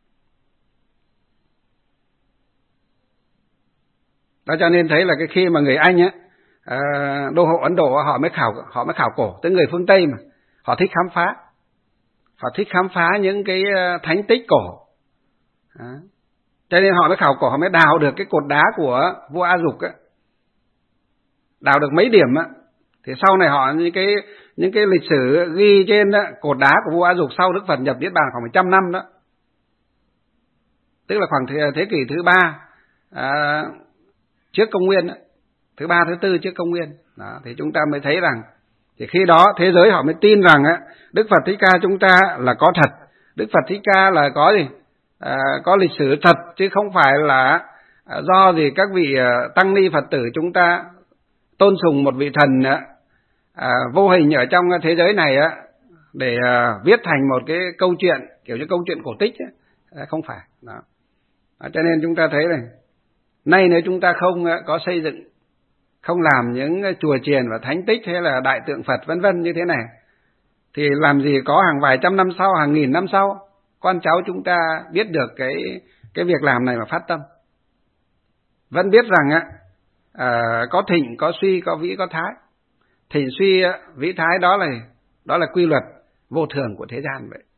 Đó, cho nên thấy là cái khi mà người Anh á, à, đô hộ Ấn Độ họ mới khảo họ mới khảo cổ tới người phương Tây, mà họ thích khám phá, họ thích khám phá những cái thánh tích cổ. Đó. Cho nên họ mới khảo cổ, họ mới đào được cái cột đá của vua A Dục á, đào được mấy điểm á, thì sau này họ những cái những cái lịch sử ghi trên đó, cột đá của vua A Dục sau Đức Phật nhập Niết Bàn khoảng một trăm năm đó, tức là khoảng thế, thế kỷ thứ ba à, trước công nguyên đó, thứ ba thứ tư trước công nguyên đó, thì chúng ta mới thấy rằng thì khi đó thế giới họ mới tin rằng á, Đức Phật Thích Ca chúng ta là có thật, Đức Phật Thích Ca là có gì à, có lịch sử thật, chứ không phải là à, do gì các vị à, tăng ni Phật tử chúng ta tôn sùng một vị thần à, vô hình ở trong thế giới này á, để à, viết thành một cái câu chuyện kiểu như câu chuyện cổ tích ấy. À, không phải đó. À, cho nên chúng ta thấy này, nay nếu chúng ta không có xây dựng, không làm những chùa chiền và thánh tích hay là đại tượng Phật vân vân như thế này, thì làm gì có hàng vài trăm năm sau, hàng nghìn năm sau, con cháu chúng ta biết được cái cái việc làm này mà phát tâm. Vẫn biết rằng á, à, có thịnh, có suy, có vĩ, có thái. Thịnh suy, vĩ thái đó là đó là quy luật vô thường của thế gian vậy.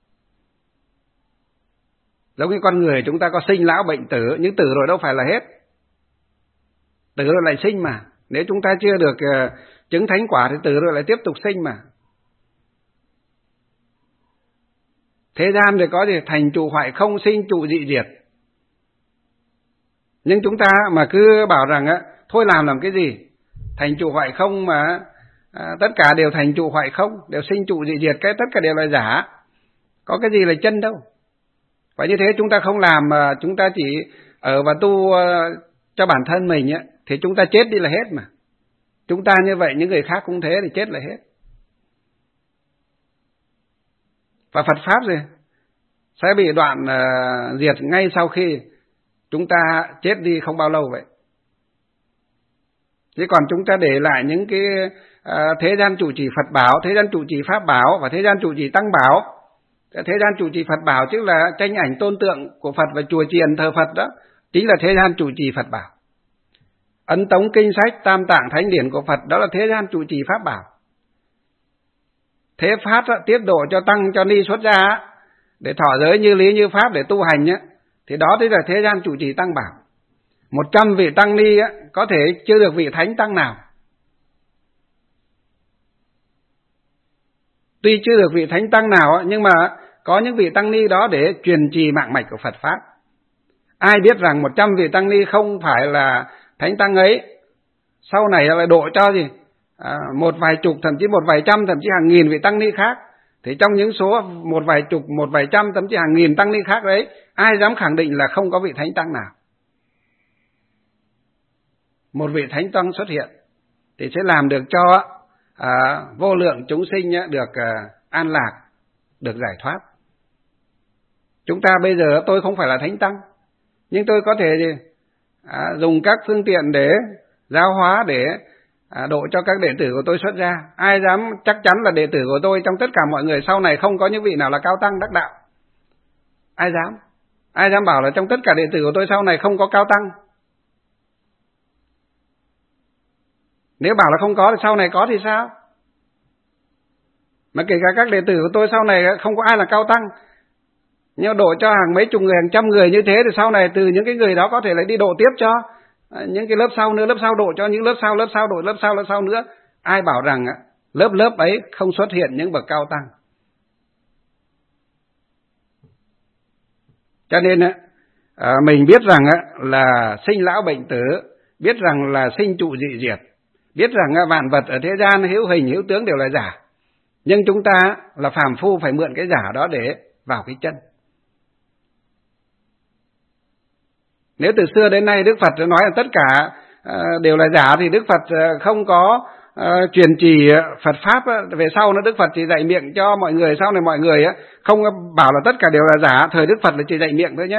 Giống như con người chúng ta có sinh lão bệnh tử, nhưng tử rồi đâu phải là hết. tử rồi lại sinh mà. Nếu chúng ta chưa được uh, chứng thánh quả thì tử rồi lại tiếp tục sinh mà. Thế gian thì có gì thành trụ hoại không, sinh trụ dị diệt. Nhưng chúng ta mà cứ bảo rằng á, thôi làm làm cái gì, thành trụ hoại không mà à, tất cả đều thành trụ hoại không, đều sinh trụ dị diệt, cái tất cả đều là giả, có cái gì là chân đâu. Và như thế chúng ta không làm mà chúng ta chỉ ở và tu uh, cho bản thân mình á, thì chúng ta chết đi là hết mà. Chúng ta như vậy những người khác cũng thế thì chết là hết. Và Phật Pháp gì sẽ bị đoạn uh, diệt ngay sau khi chúng ta chết đi không bao lâu vậy. Chứ còn chúng ta để lại những cái uh, thế gian trụ trì Phật bảo, thế gian trụ trì Pháp bảo và thế gian trụ trì Tăng bảo. Thế gian trụ trì Phật bảo tức là tranh ảnh tôn tượng của Phật và chùa chiền thờ Phật đó, chính là thế gian trụ trì Phật bảo. Ấn tống kinh sách tam tạng thánh điển của Phật đó là thế gian trụ trì Pháp bảo. Thế Pháp đó, tiết độ cho tăng cho ni xuất gia để thọ giới như lý như pháp để tu hành á, thì đó chính là thế gian trụ trì Tăng bảo. Một trăm vị tăng ni á, có thể chưa được vị thánh tăng nào. Tuy chưa được vị thánh tăng nào á, nhưng mà có những vị tăng ni đó để truyền trì mạng mạch của Phật Pháp. Ai biết rằng một trăm vị tăng ni không phải là thánh tăng ấy, sau này lại độ cho gì à, một vài chục, thậm chí một vài trăm, thậm chí hàng nghìn vị tăng ni khác. Thì trong những số một vài chục, một vài trăm, thậm chí hàng nghìn tăng ni khác đấy, ai dám khẳng định là không có vị thánh tăng nào? Một vị thánh tăng xuất hiện thì sẽ làm được cho à, vô lượng chúng sinh được à, an lạc, được giải thoát. Chúng ta bây giờ tôi không phải là thánh tăng, nhưng tôi có thể à, dùng các phương tiện để giáo hóa, để à, độ cho các đệ tử của tôi xuất gia. Ai dám chắc chắn là đệ tử của tôi trong tất cả mọi người sau này không có những vị nào là cao tăng đắc đạo? Ai dám? Ai dám bảo là trong tất cả đệ tử của tôi sau này không có cao tăng? Nếu bảo là không có thì sau này có thì sao? Mà kể cả các đệ tử của tôi sau này không có ai là cao tăng, nhưng độ cho hàng mấy chục người, hàng trăm người như thế, thì sau này từ những cái người đó có thể lại đi độ tiếp cho những cái lớp sau nữa, lớp sau độ cho những lớp sau, lớp sau độ lớp sau, lớp sau nữa. Ai bảo rằng lớp lớp ấy không xuất hiện những bậc cao tăng? Cho nên mình biết rằng là sinh lão bệnh tử, biết rằng là sinh trụ dị diệt, biết rằng vạn vật ở thế gian hữu hình hữu tướng đều là giả. Nhưng chúng ta là phàm phu phải mượn cái giả đó để vào cái chân. Nếu từ xưa đến nay Đức Phật nói là tất cả đều là giả thì Đức Phật không có uh, truyền trì Phật Pháp. Về sau nữa Đức Phật chỉ dạy miệng cho mọi người, sau này mọi người không bảo là tất cả đều là giả. Thời Đức Phật là chỉ dạy miệng thôi nhé.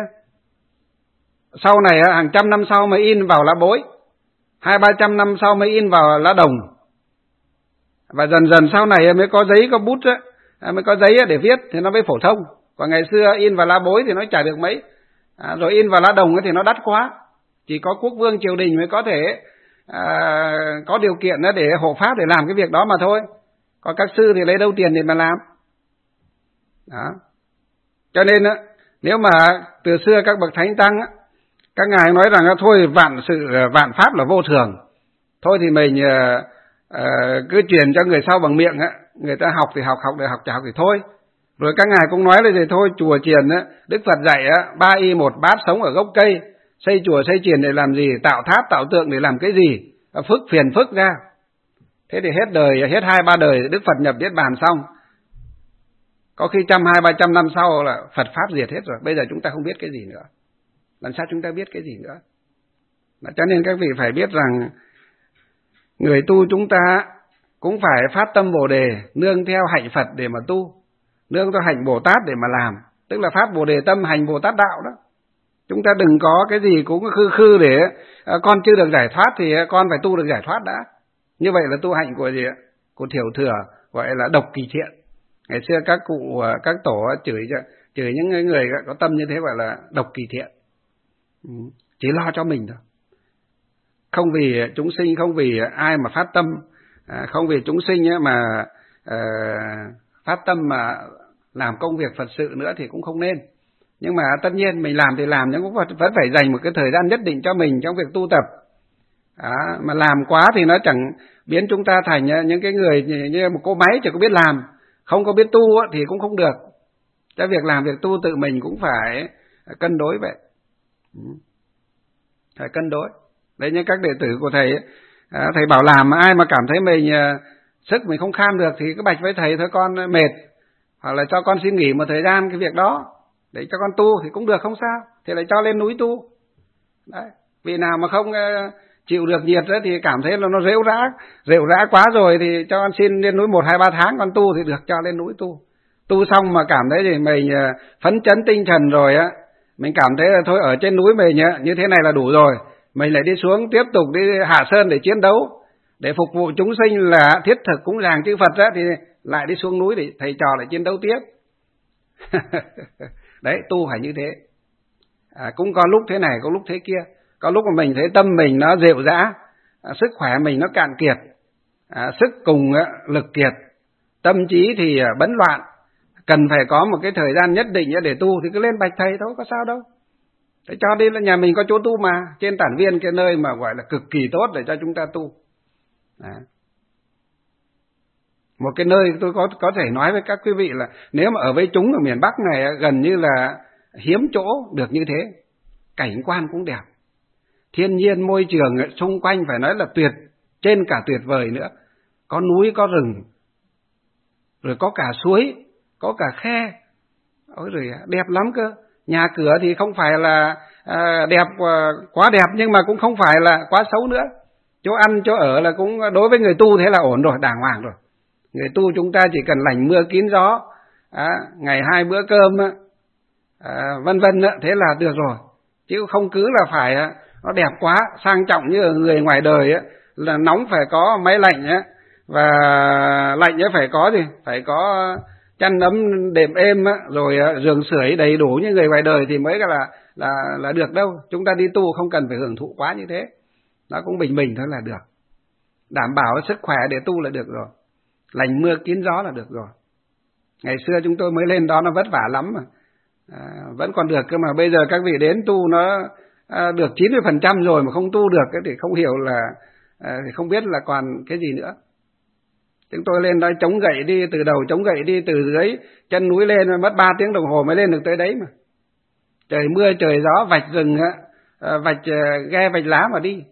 Sau này hàng trăm năm sau mới in vào lá bối, hai ba trăm năm sau mới in vào lá đồng, và dần dần sau này mới có giấy có bút á, mới có giấy để viết thì nó mới phổ thông. Còn ngày xưa in vào lá bối thì nó chả được mấy, à, rồi in vào lá đồng thì nó đắt quá, chỉ có quốc vương triều đình mới có thể à, có điều kiện để hộ pháp để làm cái việc đó mà thôi. Còn các sư thì lấy đâu tiền để mà làm đó. Cho nên nếu mà từ xưa các bậc thánh tăng các ngài nói rằng thôi vạn sự vạn pháp là vô thường, thôi thì mình uh, uh, cứ truyền cho người sau bằng miệng á, người ta học thì học, học để học chả học thì thôi. Rồi các ngài cũng nói là gì, thôi chùa chiền á, Đức Phật dạy á, ba y một bát sống ở gốc cây, xây chùa xây chiền để làm gì, tạo tháp tạo tượng để làm cái gì, phức phiền phức ra. Thế thì hết đời, hết hai ba đời Đức Phật nhập niết bàn xong, có khi trăm hai ba trăm năm sau là Phật Pháp diệt hết rồi. Bây giờ chúng ta không biết cái gì nữa, làm sao chúng ta biết cái gì nữa? Cho nên các vị phải biết rằng người tu chúng ta cũng phải phát tâm Bồ Đề, nương theo hạnh Phật để mà tu, nương theo hạnh Bồ Tát để mà làm, tức là phát Bồ Đề tâm hành Bồ Tát đạo đó. Chúng ta đừng có cái gì cũng khư khư để con chưa được giải thoát thì con phải tu được giải thoát đã. Như vậy là tu hạnh của gì ạ? Của thiểu thừa, gọi là độc kỳ thiện. Ngày xưa các cụ, các tổ chửi chửi những người có tâm như thế gọi là độc kỳ thiện. Chỉ lo cho mình thôi, không vì chúng sinh, không vì ai mà phát tâm, không vì chúng sinh mà phát tâm mà làm công việc Phật sự nữa thì cũng không nên. Nhưng mà tất nhiên mình làm thì làm, nhưng cũng vẫn phải dành một cái thời gian nhất định cho mình trong việc tu tập. À, mà làm quá thì nó chẳng biến chúng ta thành những cái người như một cô máy chỉ có biết làm, không có biết tu thì cũng không được. Cái việc làm việc tu tự mình cũng phải cân đối vậy, phải cân đối. Đấy, như các đệ tử của thầy, à, thầy bảo làm mà ai mà cảm thấy mình sức mình không kham được thì cứ bạch với thầy thôi, con mệt, hoặc là cho con xin nghỉ một thời gian cái việc đó để cho con tu thì cũng được, không sao, thì lại cho lên núi tu. Đấy, vì nào mà không chịu được nhiệt đó thì cảm thấy là nó rệu rã, rệu rã quá rồi thì cho con xin lên núi một hai ba tháng con tu thì được, cho lên núi tu. Tu xong mà cảm thấy thì mình phấn chấn tinh thần rồi á, mình cảm thấy là thôi ở trên núi mình như thế này là đủ rồi, mình lại đi xuống tiếp tục đi Hạ Sơn để chiến đấu, để phục vụ chúng sinh là thiết thực cúng dường chư Phật á, thì lại đi xuống núi để thầy trò lại chiến đấu tiếp. Đấy, tu phải như thế. À, cũng có lúc thế này, có lúc thế kia. Có lúc mà mình thấy tâm mình nó rệu rã, à, sức khỏe mình nó cạn kiệt, à, sức cùng á, lực kiệt, tâm trí thì bấn loạn, cần phải có một cái thời gian nhất định để tu thì cứ lên bạch thầy thôi, có sao đâu. Thế cho đi là nhà mình có chỗ tu mà, trên Tản Viên, cái nơi mà gọi là cực kỳ tốt để cho chúng ta tu. À. Một cái nơi tôi có có thể nói với các quý vị là nếu mà ở với chúng ở miền Bắc này gần như là hiếm chỗ được như thế. Cảnh quan cũng đẹp, thiên nhiên môi trường xung quanh phải nói là tuyệt, trên cả tuyệt vời nữa. Có núi, có rừng, rồi có cả suối, có cả khe, ôi rồi đẹp lắm cơ. Nhà cửa thì không phải là à, đẹp quá đẹp nhưng mà cũng không phải là quá xấu nữa. Chỗ ăn chỗ ở là cũng đối với người tu thế là ổn rồi, đàng hoàng rồi. Người tu chúng ta chỉ cần lành mưa kín gió, à, ngày hai bữa cơm, à, vân vân, thế là được rồi. Chứ không cứ là phải nó đẹp quá, sang trọng như ở người ngoài đời ấy, là nóng phải có máy lạnh ấy, và lạnh ấy phải có gì, phải có chăn ấm đệm êm ấy, rồi giường sưởi đầy đủ như người ngoài đời thì mới là là là được đâu. Chúng ta đi tu không cần phải hưởng thụ quá như thế, nó cũng bình bình thôi là được, đảm bảo sức khỏe để tu là được rồi, lành mưa kín gió là được rồi. Ngày xưa chúng tôi mới lên đó nó vất vả lắm mà, à, vẫn còn được cơ mà. Bây giờ các vị đến tu nó à, được chín mươi phần trăm rồi mà không tu được thì không hiểu là à, thì không biết là còn cái gì nữa. Chúng tôi lên đó chống gậy đi, từ đầu chống gậy đi từ dưới chân núi lên mất ba tiếng đồng hồ mới lên được tới đấy mà. Trời mưa trời gió, vạch rừng, à, vạch ghe vạch lá mà đi.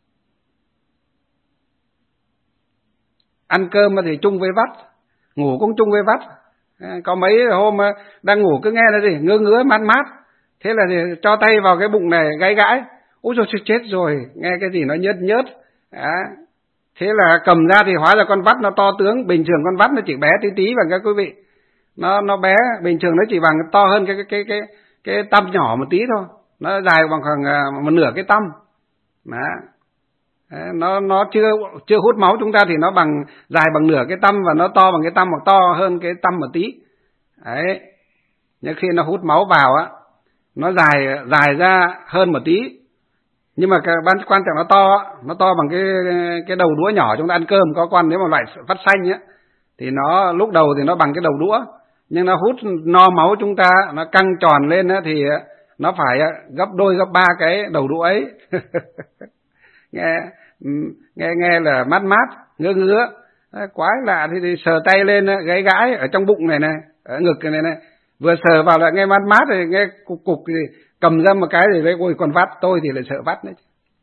Ăn cơm thì chung với vắt, ngủ cũng chung với vắt. Có mấy hôm đang ngủ cứ nghe là gì ngứa ngứa mát mát, thế là gì, cho tay vào cái bụng này gãi gãi, ôi rồi chết rồi, nghe cái gì nó nhớt nhớt. À, thế là cầm ra thì hóa ra con vắt nó to tướng. Bình thường con vắt nó chỉ bé tí tí bằng các quý vị, nó nó bé, bình thường nó chỉ bằng to hơn cái cái cái cái cái tăm nhỏ một tí thôi, nó dài bằng khoảng một nửa cái tăm. Đó. nó nó chưa chưa hút máu chúng ta thì nó bằng dài bằng nửa cái tăm, và nó to bằng cái tăm hoặc to hơn cái tăm một tí. Đấy, nhưng khi nó hút máu vào á, nó dài dài ra hơn một tí, nhưng mà cái ban quan trọng nó to, nó to bằng cái cái đầu đũa nhỏ chúng ta ăn cơm. Có con nếu mà loại vắt xanh á thì nó lúc đầu thì nó bằng cái đầu đũa, nhưng nó hút no máu chúng ta, nó căng tròn lên á thì nó phải gấp đôi gấp ba cái đầu đũa ấy. nghe nghe nghe là mát mát ngứa ngứa, quái lạ. Thì, thì sờ tay lên gáy gãi ở trong bụng này này, ở ngực này này, vừa sờ vào lại nghe mát mát, rồi nghe cục cục thì cầm ra một cái thì lấy ôi còn vắt. Tôi thì lại sợ vắt đấy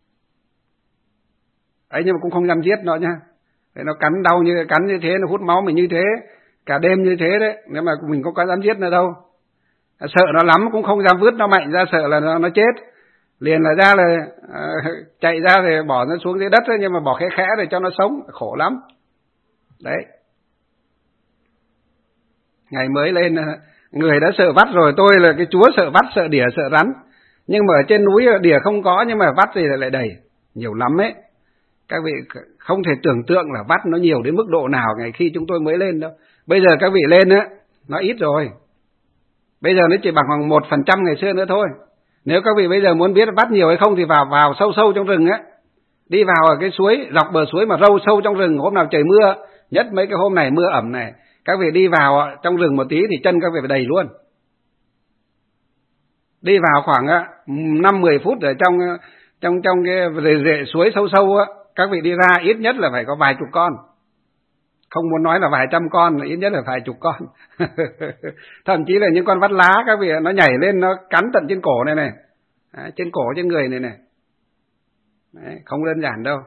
ấy, nhưng mà cũng không dám giết nó nha, để nó cắn đau như cắn như thế, nó hút máu mình như thế cả đêm như thế đấy, nếu mà mình không có dám giết nó đâu. Sợ nó lắm cũng không dám vứt nó mạnh ra, sợ là nó, nó chết liền là ra là à, chạy ra thì bỏ nó xuống dưới đất ấy, nhưng mà bỏ khẽ khẽ để cho nó sống, khổ lắm đấy. Ngày mới lên người đã sợ vắt rồi, tôi là cái chúa sợ vắt, sợ đỉa, sợ rắn, nhưng mà ở trên núi đỉa không có, nhưng mà vắt thì lại đầy nhiều lắm ấy. Các vị không thể tưởng tượng là vắt nó nhiều đến mức độ nào ngày khi chúng tôi mới lên đâu. Bây giờ các vị lên á, nó ít rồi, bây giờ nó chỉ bằng khoảng một phần trăm ngày xưa nữa thôi. Nếu các vị bây giờ muốn biết vắt nhiều hay không thì vào vào sâu sâu trong rừng á, đi vào ở cái suối, dọc bờ suối mà râu sâu trong rừng. Hôm nào trời mưa, nhất mấy cái hôm này mưa ẩm này, các vị đi vào trong rừng một tí thì chân các vị phải đầy luôn. Đi vào khoảng năm mười phút ở trong trong trong cái rễ, rễ suối sâu sâu á, các vị đi ra ít nhất là phải có vài chục con, không muốn nói là vài trăm con, ít nhất là vài chục con. Thậm chí là những con vắt lá các vị, nó nhảy lên nó cắn tận trên cổ này này, đấy, trên cổ trên người này này. Đấy, không đơn giản đâu.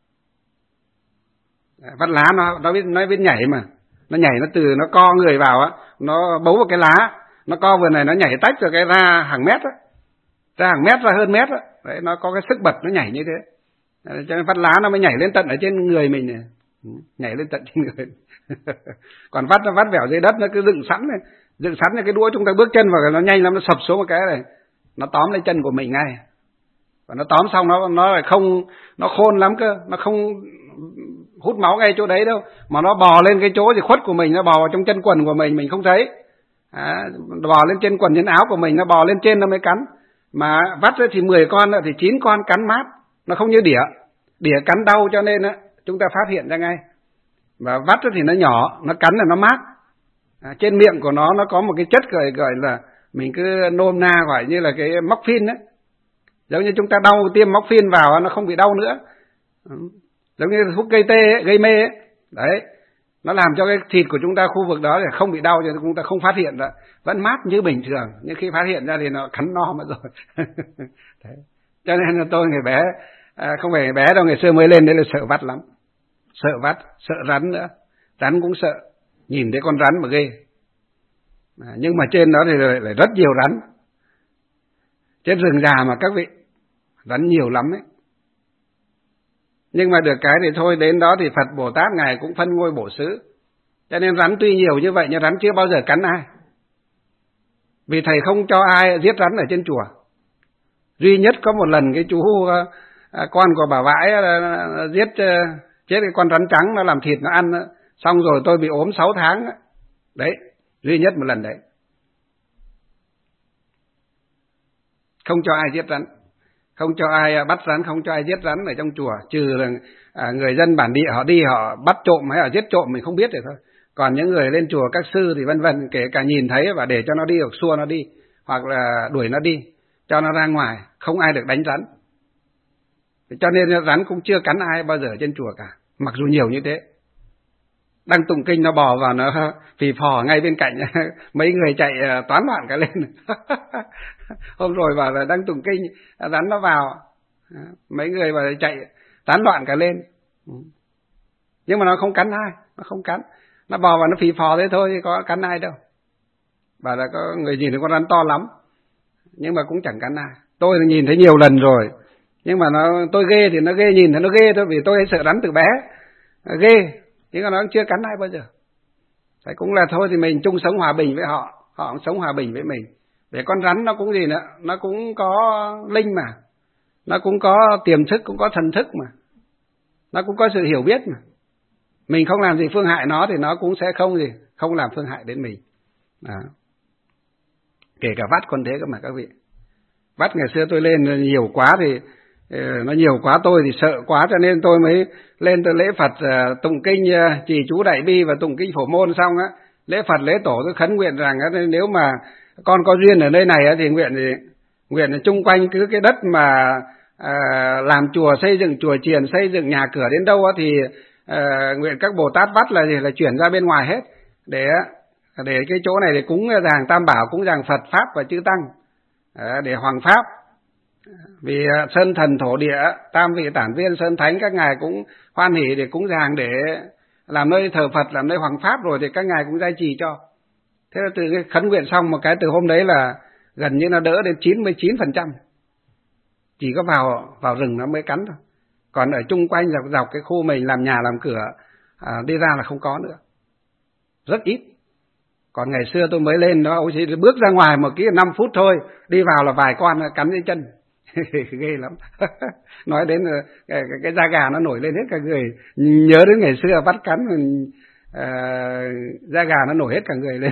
Đấy, vắt lá nó nó biết nó biết nhảy mà, nó nhảy nó từ nó co người vào á, nó bấu vào cái lá, nó co vừa này nó nhảy tách rồi cái ra hàng mét á, ra hàng mét ra hơn mét á. Đấy, nó có cái sức bật nó nhảy như thế. Đấy, cho nên vắt lá nó mới nhảy lên tận ở trên người mình này. Nhảy lên tận trên người. Còn vắt nó vắt vẻo dưới đất nó cứ dựng sẵn này, dựng sẵn cái đũa chúng ta bước chân vào nó nhanh lắm, nó sập xuống một cái này, nó tóm lấy chân của mình ngay. Và nó tóm xong nó nó lại không, nó khôn lắm cơ, nó không hút máu ngay chỗ đấy đâu, mà nó bò lên cái chỗ gì khuất của mình, nó bò vào trong chân quần của mình mình không thấy. À, bò lên trên quần trên áo của mình, nó bò lên trên nó mới cắn. Mà vắt thì mười con thì chín con cắn mát, nó không như đỉa. Đỉa cắn đau cho nên á chúng ta phát hiện ra ngay. Và vắt thì nó nhỏ, nó cắn là nó mát. À, trên miệng của nó nó có một cái chất gọi gọi là mình cứ nôm na gọi như là cái móc phin đấy. Giống như chúng ta đau tiêm móc phin vào nó không bị đau nữa. Giống như thuốc gây tê ấy, gây mê ấy. Đấy, nó làm cho cái thịt của chúng ta khu vực đó thì không bị đau, cho nên chúng ta không phát hiện ra, vẫn mát như bình thường. Nhưng khi phát hiện ra thì nó cắn no mất rồi. Đấy. Cho nên là tôi ngày bé, à, không phải ngày bé đâu, ngày xưa mới lên đấy là sợ vắt lắm, sợ vắt, sợ rắn nữa, rắn cũng sợ, nhìn thấy con rắn mà ghê. À, nhưng mà trên đó thì lại rất nhiều rắn, trên rừng già mà các vị, rắn nhiều lắm ấy. Nhưng mà được cái thì thôi, đến đó thì Phật Bồ Tát Ngài cũng phân ngôi bổ xứ. Cho nên rắn tuy nhiều như vậy nhưng rắn chưa bao giờ cắn ai. Vì Thầy không cho ai giết rắn ở trên chùa. Duy nhất có một lần cái chú à, con của bà Vãi à, giết à, chết cái con rắn trắng, nó làm thịt nó ăn. Xong rồi tôi bị ốm sáu tháng. Đấy, duy nhất một lần đấy. Không cho ai giết rắn. Không cho ai bắt rắn, không cho ai giết rắn ở trong chùa. Trừ là à, người dân bản địa họ đi họ bắt trộm hay họ giết trộm mình không biết rồi thôi. Còn những người lên chùa, các sư thì vân vân, kể cả nhìn thấy và để cho nó đi hoặc xua nó đi, hoặc là đuổi nó đi, cho nó ra ngoài, không ai được đánh rắn. Cho nên rắn cũng chưa cắn ai bao giờ trên chùa cả, mặc dù nhiều như thế. Đang tụng kinh nó bò vào nó phì phò ngay bên cạnh, mấy người chạy toán loạn cả lên. Hôm rồi bảo là đang tụng kinh, rắn nó vào, mấy người vào chạy tán loạn cả lên. Nhưng mà nó không cắn ai, nó không cắn, nó bò vào nó phì phò thế thôi, có cắn ai đâu. Bảo là có người nhìn thấy con rắn to lắm, nhưng mà cũng chẳng cắn ai. Tôi nhìn thấy nhiều lần rồi, nhưng mà nó tôi ghê thì nó ghê, nhìn thấy nó ghê thôi, vì tôi sợ rắn từ bé, ghê, nhưng mà nó cũng chưa cắn ai bao giờ. Đấy, cũng là thôi thì mình chung sống hòa bình với họ, họ cũng sống hòa bình với mình. Để con rắn nó cũng gì nữa, nó cũng có linh mà, nó cũng có tiềm thức, cũng có thần thức mà, nó cũng có sự hiểu biết mà. Mình không làm gì phương hại nó thì nó cũng sẽ không gì, không làm phương hại đến mình. Đó. Kể cả vắt còn thế cơ mà các vị. Vắt ngày xưa tôi lên nhiều quá thì nó nhiều quá, tôi thì sợ quá, cho nên tôi mới lên tôi lễ Phật, tụng kinh trì chú Đại Bi và tụng kinh Phổ Môn xong á, lễ Phật lễ tổ tôi khấn nguyện rằng nếu mà con có duyên ở nơi này thì nguyện thì nguyện là chung quanh cứ cái đất mà à, làm chùa, xây dựng chùa chiền, xây dựng nhà cửa đến đâu thì à, nguyện các Bồ Tát bắt là gì là chuyển ra bên ngoài hết, để để cái chỗ này để cúng dường Tam Bảo, cúng dường Phật Pháp và chư Tăng, à, để hoàng pháp. Vì sơn thần thổ địa, tam vị tản viên, sơn thánh các ngài cũng hoan hỷ để cúng dường, để làm nơi thờ Phật, làm nơi hoàng pháp, rồi thì các ngài cũng gia trì cho. Thế là từ cái khấn nguyện xong một cái, từ hôm đấy là gần như nó đỡ đến chín mươi chín phần trăm. Chỉ có vào vào rừng nó mới cắn thôi. Còn ở chung quanh dọc dọc cái khu mình làm nhà làm cửa à, đi ra là không có nữa. Rất ít. Còn ngày xưa tôi mới lên đó, chỉ bước ra ngoài một cái năm phút thôi, đi vào là vài con cắn dưới chân. Ghê lắm. Nói đến cái, cái, cái da gà nó nổi lên hết cả người. Nhớ đến ngày xưa bắt cắn, à, da gà nó nổi hết cả người lên.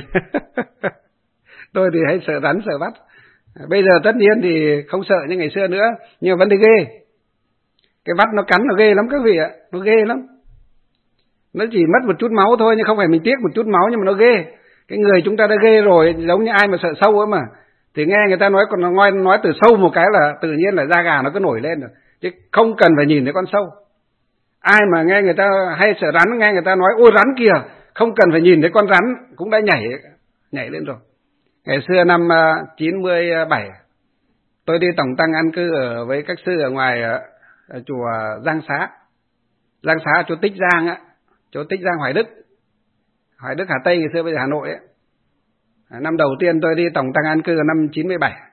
Tôi thì hay sợ rắn sợ bắt. Bây giờ tất nhiên thì không sợ như ngày xưa nữa, nhưng mà vẫn thấy ghê. Cái bắt nó cắn nó ghê lắm các vị ạ, nó ghê lắm. Nó chỉ mất một chút máu thôi, nhưng không phải mình tiếc một chút máu, nhưng mà nó ghê. Cái người chúng ta đã ghê rồi, giống như ai mà sợ sâu ấy mà. thì nghe người ta nói còn nói, nói từ sâu một cái là tự nhiên là da gà nó cứ nổi lên rồi, chứ không cần phải nhìn thấy con sâu. Ai mà nghe người ta hay sợ rắn, nghe người ta nói ôi rắn kìa, không cần phải nhìn thấy con rắn cũng đã nhảy nhảy lên rồi. Ngày xưa năm chín mươi bảy tôi đi tổng tăng an cư ở với các sư ở ngoài ở chùa Giang Xá. Giang Xá chỗ Tích Giang á, chỗ Tích Giang Hoài Đức. Hoài Đức Hà Tây ngày xưa bây giờ Hà Nội ấy. Năm đầu tiên tôi đi tổng tăng an cư năm chín mươi bảy.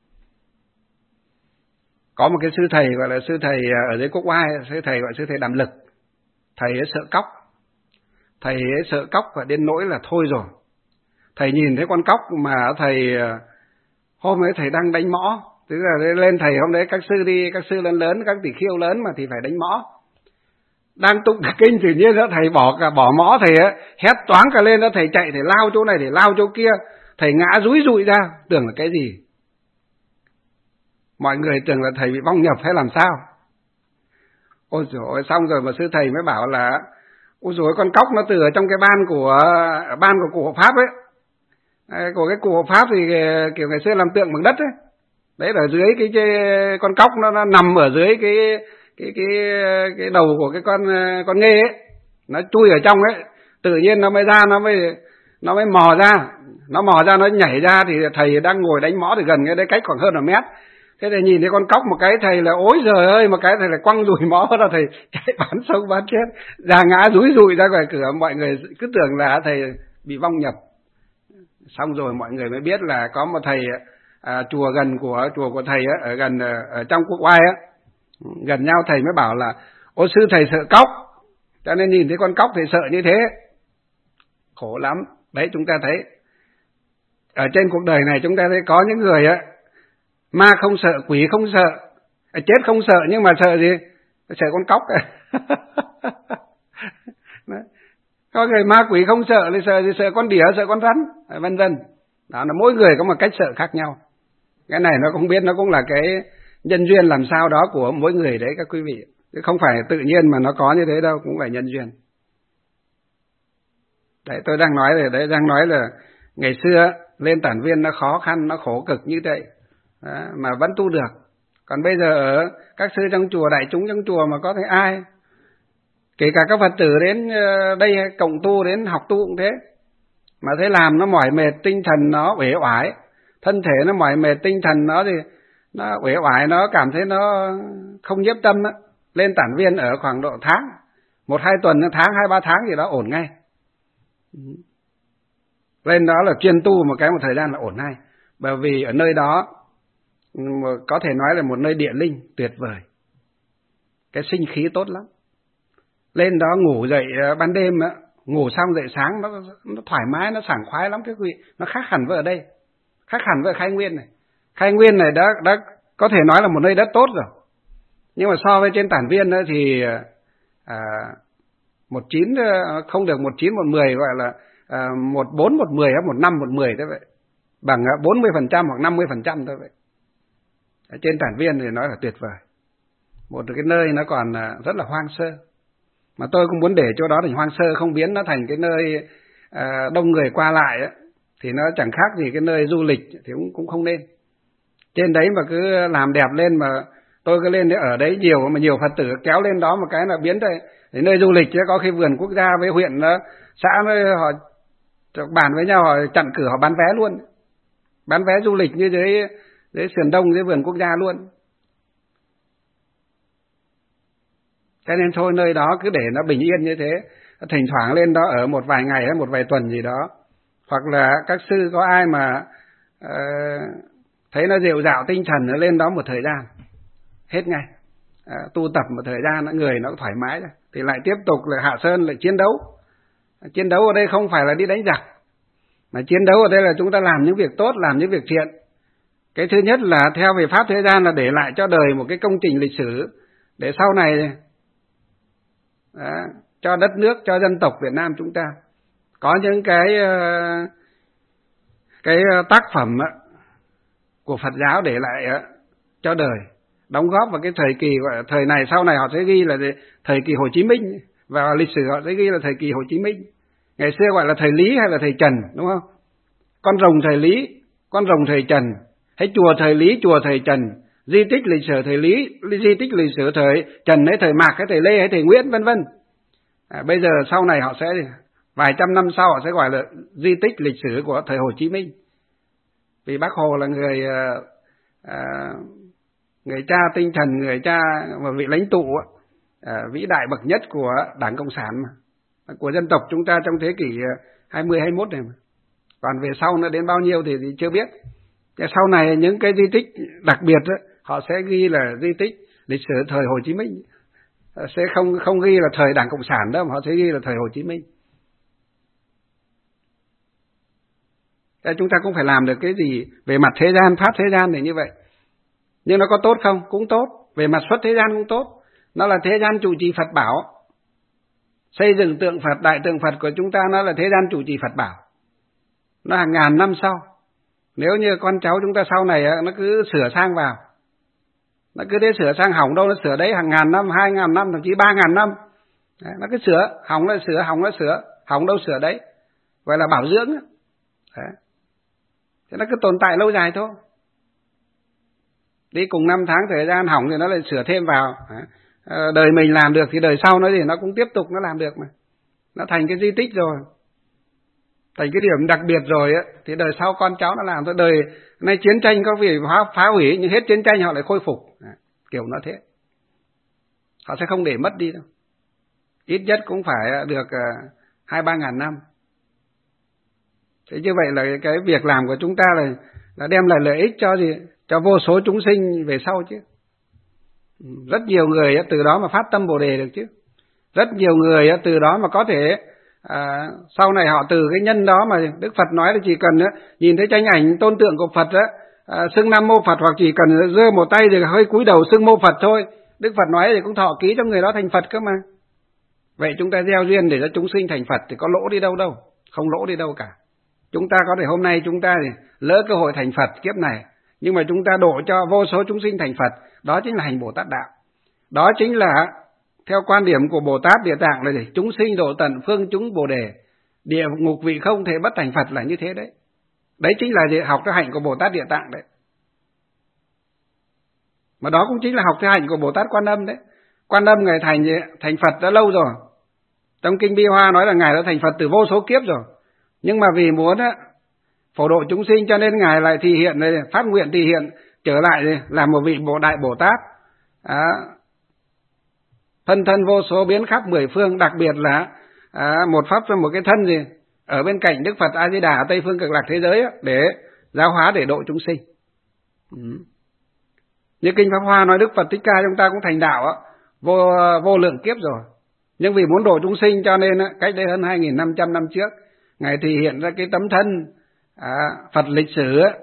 Có một cái sư thầy gọi là sư thầy ở dưới Quốc Oai, sư thầy gọi sư thầy Đàm Lực. Thầy ấy sợ cóc. Thầy ấy sợ cóc và đến nỗi là thôi rồi. Thầy nhìn thấy con cóc mà thầy hôm ấy thầy đang đánh mõ, tức là lên thầy hôm đấy các sư đi, các sư lớn lớn, các tỷ khiêu lớn mà thì phải đánh mõ. Đang tụng kinh tự nhiên đó thầy bỏ cả bỏ mõ, thầy ấy, hét toáng cả lên đó, thầy chạy, thầy lao chỗ này, thầy lao chỗ kia, thầy ngã rúi rụi ra, tưởng là cái gì? Mọi người tưởng là thầy bị vong nhập hay làm sao? Ôi dồi ôi, xong rồi mà sư thầy mới bảo là ôi dồi, con cóc nó từ ở trong cái ban của ban của cụ hộ Pháp ấy, của cái cụ hộ Pháp thì kiểu ngày xưa làm tượng bằng đất ấy, đấy ở dưới cái, cái con cóc nó, nó nằm ở dưới cái cái cái cái đầu của cái con con nghê ấy, nó chui ở trong ấy, tự nhiên nó mới ra, nó mới nó mới mò ra, nó mò ra nó nhảy ra thì thầy đang ngồi đánh mõ thì gần cái đấy, cách khoảng hơn một mét. Thế thì nhìn thấy con cóc một cái thầy là ối giời ơi, một cái thầy là quăng rùi mõ ra, thầy chạy bắn sông bắn chết, ra ngã rúi rụi ra ngoài cửa, mọi người cứ tưởng là thầy bị vong nhập. Xong rồi mọi người mới biết là có một thầy à, chùa gần của chùa của thầy á, ở gần ở trong Quốc Oai á, gần nhau, thầy mới bảo là ô sư thầy sợ cóc, cho nên nhìn thấy con cóc thì sợ như thế. Khổ lắm. Đấy, chúng ta thấy ở trên cuộc đời này chúng ta thấy có những người á, ma không sợ, quỷ không sợ, chết không sợ, nhưng mà sợ gì? Sợ con cóc. Có người ma quỷ không sợ thì sợ gì? Sợ con đỉa, sợ con rắn, vân vân. Đó là mỗi người có một cách sợ khác nhau. Cái này nó cũng biết, nó cũng là cái nhân duyên làm sao đó của mỗi người đấy các quý vị. Chứ không phải tự nhiên mà nó có như thế đâu, cũng phải nhân duyên. Đấy, tôi đang nói rồi, đấy, đang nói là ngày xưa lên Tản Viên nó khó khăn, nó khổ cực như vậy, đó, mà vẫn tu được. Còn bây giờ ở các sư trong chùa, đại chúng trong chùa mà có thấy ai, kể cả các Phật tử đến đây cộng tu, đến học tu cũng thế, mà thấy làm nó mỏi mệt, tinh thần nó uể oải, thân thể nó mỏi mệt, tinh thần nó thì nó uể oải, nó cảm thấy nó không nhiếp tâm đó. Lên Tản Viên ở khoảng độ tháng, một hai tuần, tháng, hai ba tháng gì đó ổn ngay. Lên đó là chuyên tu một cái một thời gian là ổn ngay. Bởi vì ở nơi đó có thể nói là một nơi địa linh tuyệt vời, cái sinh khí tốt lắm. Lên đó ngủ dậy ban đêm, ngủ xong dậy sáng nó, nó thoải mái, nó sảng khoái lắm. Cái quý vị, nó khác hẳn với ở đây, khác hẳn với Khai Nguyên này. Khai Nguyên này đã, đã có thể nói là một nơi đất tốt rồi, nhưng mà so với trên Tản Viên đó thì à, một chín không được một chín một mười, gọi là à, một bốn một mười hay một năm một mười thế vậy, bằng bốn mươi phần trăm hoặc năm mươi phần trăm thôi vậy. Ở trên Tản Viên thì nói là tuyệt vời, một cái nơi nó còn rất là hoang sơ, mà tôi cũng muốn để chỗ đó thành hoang sơ, không biến nó thành cái nơi à, đông người qua lại ấy, thì nó chẳng khác gì cái nơi du lịch thì cũng cũng không nên. Trên đấy mà cứ làm đẹp lên, mà tôi cứ lên đấy ở đấy nhiều, mà nhiều Phật tử kéo lên đó một cái là biến thành đến nơi du lịch chứ. Có khi vườn quốc gia với huyện nó, xã nó họ bàn với nhau, họ chặn cửa, họ bán vé luôn, bán vé du lịch như dưới dưới sườn đông, dưới vườn quốc gia luôn. Cho nên thôi, nơi đó cứ để nó bình yên như thế, thỉnh thoảng lên đó ở một vài ngày hay một vài tuần gì đó, hoặc là các sư có ai mà uh, thấy nó rệu rạo tinh thần, nó lên đó một thời gian hết ngay, à, tu tập một thời gian, người nó thoải mái rồi, thì lại tiếp tục là hạ sơn, lại chiến đấu. Chiến đấu ở đây không phải là đi đánh giặc, mà chiến đấu ở đây là chúng ta làm những việc tốt, làm những việc thiện. Cái thứ nhất là theo về pháp thế gian là để lại cho đời một cái công trình lịch sử, để sau này đó, cho đất nước, cho dân tộc Việt Nam chúng ta có những cái cái tác phẩm của Phật giáo để lại cho đời, đóng góp vào cái thời kỳ gọi là thời này. Sau này họ sẽ ghi là thời kỳ Hồ Chí Minh, và lịch sử họ sẽ ghi là thời kỳ Hồ Chí Minh. Ngày xưa gọi là thời Lý hay là thời Trần, đúng không? Con rồng thời Lý, con rồng thời Trần, hay chùa thời Lý, chùa thời Trần, di tích lịch sử thời Lý, di tích lịch sử thời Trần hay thời Mạc hay thời Lê hay thời Nguyễn vân vân. À, bây giờ sau này họ sẽ vài trăm năm sau họ sẽ gọi là di tích lịch sử của thời Hồ Chí Minh. Vì Bác Hồ là người à, người cha tinh thần, người cha và vị lãnh tụ à, vĩ đại bậc nhất của Đảng Cộng sản mà, của dân tộc chúng ta trong thế kỷ hai mươi hai mươi mốt này mà. Còn về sau nó đến bao nhiêu thì, thì chưa biết. Cái sau này những cái di tích đặc biệt đó, họ sẽ ghi là di tích lịch sử thời Hồ Chí Minh, sẽ không không ghi là thời Đảng Cộng sản đâu, mà họ sẽ ghi là thời Hồ Chí Minh. Thế chúng ta cũng phải làm được cái gì về mặt thế gian, pháp thế gian này như vậy. Nhưng nó có tốt không? Cũng tốt. Về mặt xuất thế gian cũng tốt. Nó là thế gian trụ trì Phật bảo. Xây dựng tượng Phật, đại tượng Phật của chúng ta nó là thế gian trụ trì Phật bảo. Nó hàng ngàn năm sau. Nếu như con cháu chúng ta sau này nó cứ sửa sang vào, nó cứ thế sửa sang, hỏng đâu nó sửa đấy, hàng ngàn năm, hai ngàn năm, thậm chí ba ngàn năm. Đấy, nó cứ sửa, hỏng nó sửa, hỏng nó sửa, hỏng đâu sửa đấy. Gọi là bảo dưỡng. Đấy. Thế nó cứ tồn tại lâu dài thôi. Đi cùng năm tháng thời gian hỏng thì nó lại sửa thêm vào. Đấy. Đời mình làm được thì đời sau nó thì nó cũng tiếp tục nó làm được mà. Nó thành cái di tích rồi, thành cái điểm đặc biệt rồi ấy, thì đời sau con cháu nó làm thôi. Đời nay chiến tranh có vì phá, phá hủy, nhưng hết chiến tranh họ lại khôi phục. Đấy. Kiểu nó thế. Họ sẽ không để mất đi đâu. Ít nhất cũng phải được hai ba ngàn năm. Thế như vậy là cái việc làm của chúng ta là, là đem lại lợi ích cho gì? Cho vô số chúng sinh về sau chứ. Rất nhiều người từ đó mà phát tâm Bồ Đề được chứ. Rất nhiều người từ đó mà có thể à, sau này họ từ cái nhân đó mà Đức Phật nói là chỉ cần nhìn thấy tranh ảnh tôn tượng của Phật á, à, xưng Nam Mô Phật, hoặc chỉ cần giơ một tay thì hơi cúi đầu xưng Mô Phật thôi, Đức Phật nói thì cũng thọ ký cho người đó thành Phật cơ mà. Vậy chúng ta gieo duyên để cho chúng sinh thành Phật thì có lỗ đi đâu đâu, không lỗ đi đâu cả. Chúng ta có thể hôm nay chúng ta thì lỡ cơ hội thành Phật kiếp này, nhưng mà chúng ta độ cho vô số chúng sinh thành Phật, đó chính là hành Bồ Tát đạo. Đó chính là theo quan điểm của Bồ Tát Địa Tạng là gì? Chúng sinh độ tận phương chúng Bồ Đề, địa ngục vị không thể bất thành Phật, là như thế đấy. Đấy chính là gì? Học theo hạnh của Bồ Tát Địa Tạng đấy. Mà đó cũng chính là học theo hạnh của Bồ Tát Quan Âm đấy. Quan Âm Ngài thành thành Phật đã lâu rồi. Trong Kinh Bi Hoa nói là Ngài đã thành Phật từ vô số kiếp rồi. Nhưng mà vì muốn á, phổ độ chúng sinh cho nên Ngài lại thị hiện, phát nguyện thị hiện trở lại làm một vị Bồ Đại Bồ Tát. À, thân thân vô số biến khắp mười phương, đặc biệt là à, một pháp trong một cái thân gì ở bên cạnh Đức Phật A Di Đà ở Tây phương cực lạc thế giới á, để giáo hóa, để độ chúng sinh. Ừ. Như Kinh Pháp Hoa nói Đức Phật Thích Ca chúng ta cũng thành đạo á, vô vô lượng kiếp rồi. Nhưng vì muốn độ chúng sinh cho nên á, cách đây hơn hai nghìn năm trăm năm trước Ngài thể hiện ra cái tấm thân à, Phật lịch sử á,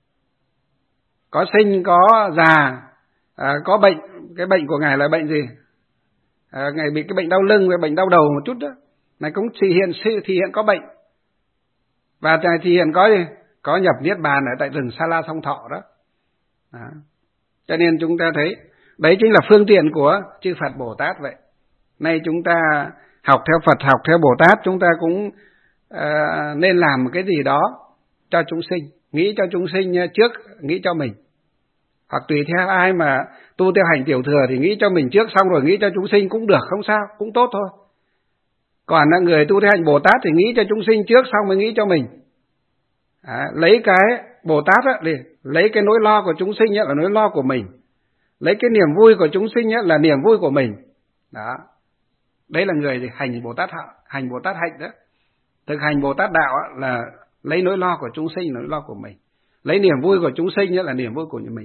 có sinh có già, à, có bệnh. Cái bệnh của Ngài là bệnh gì? À, Ngài bị cái bệnh đau lưng và bệnh đau đầu một chút đó. Ngài cũng thể hiện thể hiện có bệnh. Và Ngài thể hiện có gì? Có nhập niết bàn ở tại rừng Sa La Song Thọ đó. đó. Cho nên chúng ta thấy đấy chính là phương tiện của chư Phật Bồ Tát vậy. Nay chúng ta học theo Phật, học theo Bồ Tát, chúng ta cũng à, nên làm một cái gì đó cho chúng sinh. Nghĩ cho chúng sinh trước, nghĩ cho mình. Hoặc tùy theo ai mà tu theo hành tiểu thừa thì nghĩ cho mình trước, xong rồi nghĩ cho chúng sinh cũng được, không sao, cũng tốt thôi. Còn là người tu theo hành Bồ Tát thì nghĩ cho chúng sinh trước, xong mới nghĩ cho mình. À, lấy cái Bồ Tát á, để lấy cái nỗi lo của chúng sinh á, là nỗi lo của mình. Lấy cái niềm vui của chúng sinh á, là niềm vui của mình. Đó. Đấy là người hành Bồ Tát hành Bồ Tát hạnh đó. Thực hành Bồ Tát đạo á, là lấy nỗi lo của chúng sinh là nỗi lo của mình. Lấy niềm vui của chúng sinh á, là niềm vui của mình.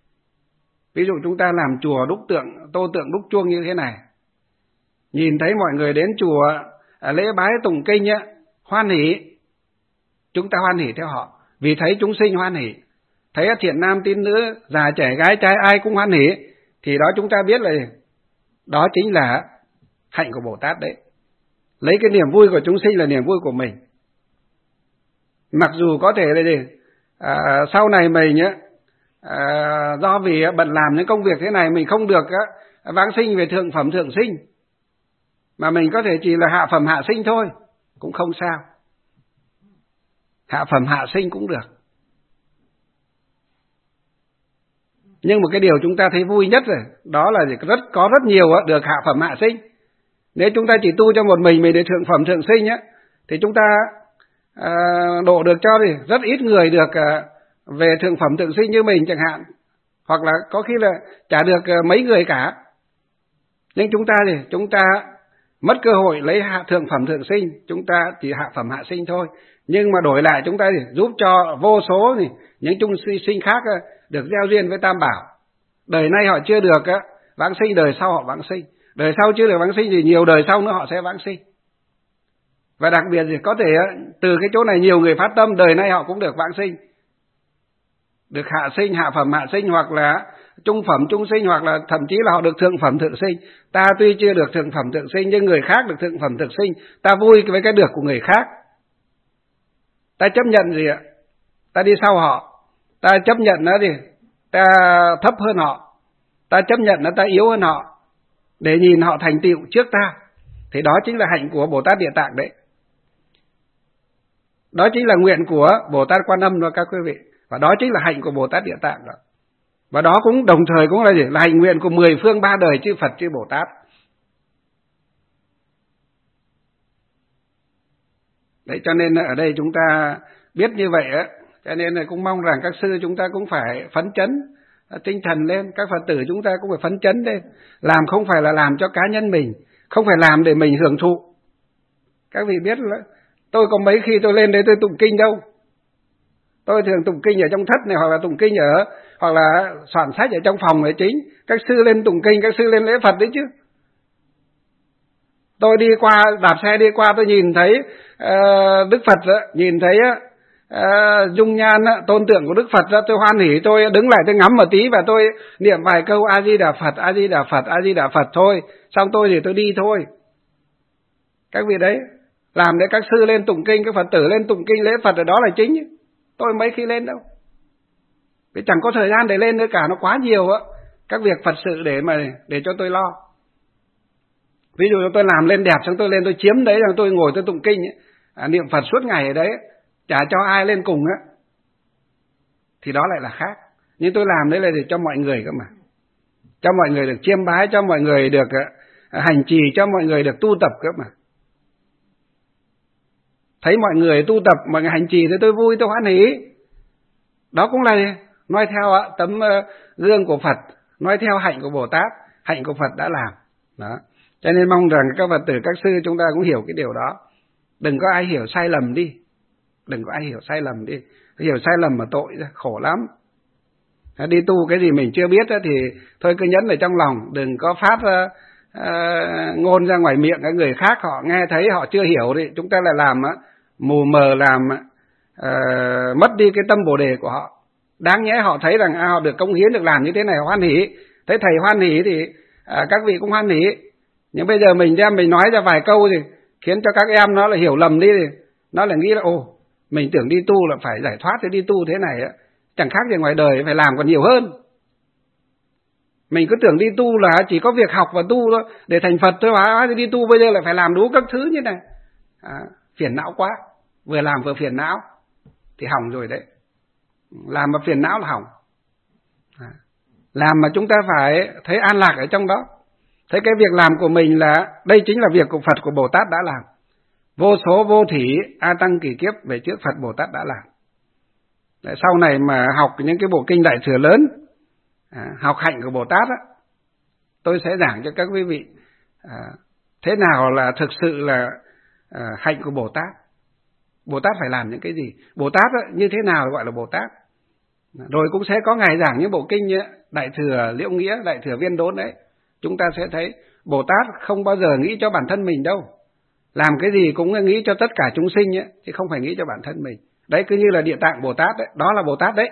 Ví dụ chúng ta làm chùa đúc tượng, tô tượng đúc chuông như thế này. Nhìn thấy mọi người đến chùa lễ bái tụng kinh á, hoan hỉ. Chúng ta hoan hỉ theo họ, vì thấy chúng sinh hoan hỉ. Thấy thiện nam tín nữ, già trẻ gái trai ai cũng hoan hỉ, thì đó chúng ta biết là đó chính là hạnh của Bồ Tát đấy. Lấy cái niềm vui của chúng sinh là niềm vui của mình. Mặc dù có thể là gì? À, sau này mình nhá, à, do vì bận làm những công việc thế này mình không được á, vãng sinh về thượng phẩm thượng sinh, mà mình có thể chỉ là hạ phẩm hạ sinh thôi, cũng không sao. Hạ phẩm hạ sinh cũng được. Nhưng một cái điều chúng ta thấy vui nhất rồi, đó là rất có rất nhiều được hạ phẩm hạ sinh. Nếu chúng ta chỉ tu cho một mình mình để thượng phẩm thượng sinh á, thì chúng ta à, độ được cho thì rất ít người được à, về thượng phẩm thượng sinh như mình chẳng hạn, hoặc là có khi là chả được à, mấy người cả. Nhưng chúng ta thì chúng ta mất cơ hội lấy hạ thượng phẩm thượng sinh, chúng ta chỉ hạ phẩm hạ sinh thôi. Nhưng mà đổi lại chúng ta thì giúp cho vô số thì những chúng sinh khác được gieo duyên với Tam Bảo. Đời nay họ chưa được vãng sinh, đời sau họ vãng sinh. Đời sau chưa được vãng sinh thì nhiều đời sau nữa họ sẽ vãng sinh. Và đặc biệt thì có thể từ cái chỗ này nhiều người phát tâm, đời nay họ cũng được vãng sinh, được hạ sinh, hạ phẩm hạ sinh, hoặc là trung phẩm trung sinh, hoặc là thậm chí là họ được thượng phẩm thượng sinh. Ta tuy chưa được thượng phẩm thượng sinh nhưng người khác được thượng phẩm thượng sinh, ta vui với cái được của người khác. Ta chấp nhận gì ạ? Ta đi sau họ, ta chấp nhận nó thì ta thấp hơn họ, ta chấp nhận nó ta yếu hơn họ, để nhìn họ thành tựu trước ta. Thì đó chính là hạnh của Bồ Tát Địa Tạng đấy. Đó chính là nguyện của Bồ Tát Quan Âm đó các quý vị. Và đó chính là hạnh của Bồ Tát Địa Tạng đó. Và đó cũng đồng thời cũng là gì? Là hạnh nguyện của mười phương ba đời chư Phật chư Bồ Tát. Đấy, cho nên ở đây chúng ta biết như vậy á, cho nên là cũng mong rằng các sư chúng ta cũng phải phấn chấn tinh thần lên, các Phật tử chúng ta cũng phải phấn chấn lên. Làm không phải là làm cho cá nhân mình, không phải làm để mình hưởng thụ. Các vị biết là tôi có mấy khi tôi lên đấy tôi tụng kinh đâu. Tôi thường tụng kinh ở trong thất này, hoặc là tụng kinh ở, hoặc là soạn sách ở trong phòng là chính. Các sư lên tụng kinh, các sư lên lễ Phật đấy chứ. Tôi đi qua, đạp xe đi qua tôi nhìn thấy uh, Đức Phật đó, nhìn thấy uh, dung nhan uh, tôn tượng của Đức Phật đó, tôi hoan hỉ, tôi đứng lại tôi ngắm một tí và tôi niệm vài câu A Di Đà Phật, A Di Đà Phật, A Di Đà Phật thôi. Xong tôi thì tôi đi thôi. Các vị đấy, làm để các sư lên tụng kinh, các Phật tử lên tụng kinh lễ Phật ở đó là chính. Tôi mấy khi lên đâu. Vì chẳng có thời gian để lên nữa cả, nó quá nhiều á, các việc Phật sự để mà để cho tôi lo. Ví dụ tôi làm lên đẹp, xong tôi lên tôi chiếm đấy, rồi tôi ngồi tôi tụng kinh ấy, à, niệm Phật suốt ngày ở đấy, chả cho ai lên cùng á, thì đó lại là khác. Nhưng tôi làm đấy là để cho mọi người cơ mà, cho mọi người được chiêm bái, cho mọi người được uh, hành trì, cho mọi người được tu tập cơ mà. Thấy mọi người tu tập, mọi người hành trì thì tôi vui, tôi hoan hỉ. Đó cũng là nói theo uh, tấm uh, gương của Phật, nói theo hạnh của Bồ Tát, hạnh của Phật đã làm. Đó. Cho nên mong rằng các Phật tử, các sư chúng ta cũng hiểu cái điều đó. Đừng có ai hiểu sai lầm đi. Đừng có ai hiểu sai lầm đi. Hiểu sai lầm mà tội ra, khổ lắm. Đi tu cái gì mình chưa biết thì thôi cứ nhẫn ở trong lòng. Đừng có phát uh, uh, ngôn ra ngoài miệng, cái người khác họ nghe thấy họ chưa hiểu thì chúng ta lại làm uh, mù mờ, làm uh, mất đi cái tâm Bồ đề của họ. Đáng nhẽ họ thấy rằng à, họ được cống hiến, được làm như thế này, hoan hỉ. Thấy thầy hoan hỉ thì uh, các vị cũng hoan hỉ. Nhưng bây giờ mình đem mình nói ra vài câu thì khiến cho các em nó là hiểu lầm đi, thì nó lại nghĩ là ồ, mình tưởng đi tu là phải giải thoát, thì đi tu thế này á, chẳng khác gì ngoài đời, phải làm còn nhiều hơn. Mình cứ tưởng đi tu là chỉ có việc học và tu thôi, để thành Phật thôi, hóa thì đi tu bây giờ lại phải làm đủ các thứ như này. À, phiền não quá, vừa làm vừa phiền não thì hỏng rồi đấy. Làm mà phiền não là hỏng. À, làm mà chúng ta phải thấy an lạc ở trong đó. Thế cái việc làm của mình là, đây chính là việc của Phật, của Bồ Tát đã làm. Vô số vô thỉ A Tăng kỳ kiếp về trước Phật Bồ Tát đã làm. Để sau này mà học những cái bộ kinh Đại Thừa lớn, à, học hạnh của Bồ Tát á, tôi sẽ giảng cho các quý vị à, thế nào là thực sự là à, hạnh của Bồ Tát. Bồ Tát phải làm những cái gì, Bồ Tát á, như thế nào gọi là Bồ Tát. Rồi cũng sẽ có ngày giảng những bộ kinh ấy, Đại Thừa Liễu Nghĩa, Đại Thừa Viên Đốn đấy. Chúng ta sẽ thấy Bồ Tát không bao giờ nghĩ cho bản thân mình đâu. Làm cái gì cũng nghĩ cho tất cả chúng sinh ấy, chứ không phải nghĩ cho bản thân mình. Đấy, cứ như là Địa Tạng Bồ Tát đấy, đó là Bồ Tát đấy.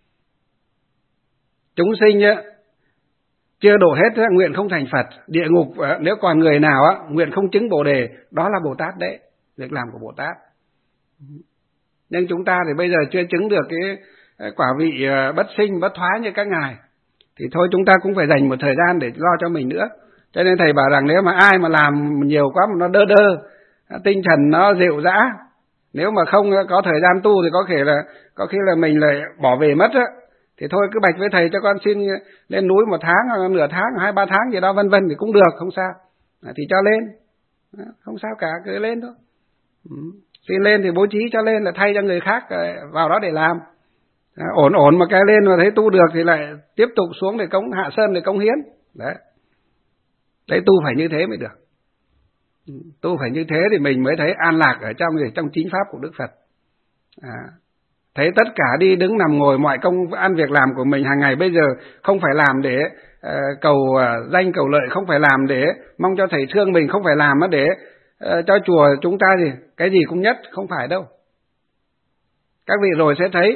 Chúng sinh ấy, chưa độ hết ấy, nguyện không thành Phật. Địa ngục nếu còn người nào ấy, nguyện không chứng Bồ Đề, đó là Bồ Tát đấy, việc làm của Bồ Tát. Nhưng chúng ta thì bây giờ chưa chứng được cái quả vị bất sinh bất thoái như các ngài, thì thôi chúng ta cũng phải dành một thời gian để lo cho mình nữa. Cho nên thầy bảo rằng nếu mà ai mà làm nhiều quá mà nó đơ đơ, tinh thần nó rệu rã, nếu mà không có thời gian tu thì có thể là có khi là mình lại bỏ về mất á. Thì thôi cứ bạch với thầy cho con xin lên núi một tháng, hoặc nửa tháng, hai ba tháng gì đó vân vân thì cũng được, không sao. Thì cho lên, không sao cả, cứ lên thôi. Xin lên thì bố trí cho lên, là thay cho người khác vào đó để làm. Ổn ổn mà cái lên mà thấy tu được thì lại tiếp tục xuống để cống hạ sơn để cống hiến. Đấy. Đấy, tu phải như thế mới được. Tu phải như thế thì mình mới thấy an lạc ở trong trong chính pháp của Đức Phật. À, thấy tất cả đi đứng nằm ngồi mọi công ăn việc làm của mình hàng ngày bây giờ không phải làm để uh, cầu uh, danh cầu lợi, không phải làm để mong cho thầy thương mình, không phải làm để uh, cho chùa chúng ta gì cái gì cũng nhất, không phải đâu. Các vị rồi sẽ thấy.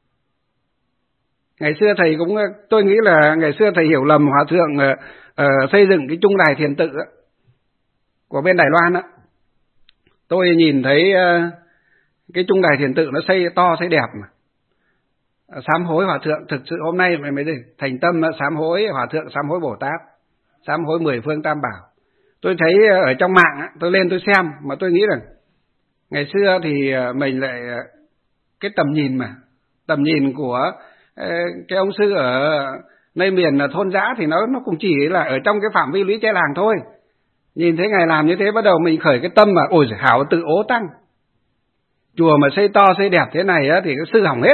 Ngày xưa thầy cũng, tôi nghĩ là ngày xưa thầy hiểu lầm Hòa Thượng uh, uh, xây dựng cái trung đài thiền tự uh, của bên Đài Loan á. Tôi nhìn thấy uh, cái trung đài thiền tự nó xây to xây đẹp mà. Sám hối Hòa Thượng, thực sự hôm nay mới mới thành tâm sám hối Hòa Thượng, sám hối Bồ Tát, sám hối mười phương Tam Bảo. Tôi thấy ở trong mạng, tôi lên tôi xem, mà tôi nghĩ rằng ngày xưa thì mình lại cái tầm nhìn mà, tầm nhìn của cái ông sư ở nơi miền thôn dã thì nó nó cũng chỉ là ở trong cái phạm vi lũy tre làng thôi. Nhìn thấy Ngài làm như thế bắt đầu mình khởi cái tâm mà ôi hảo tự ố tăng. Chùa mà xây to xây đẹp thế này á, thì cái sư hỏng hết.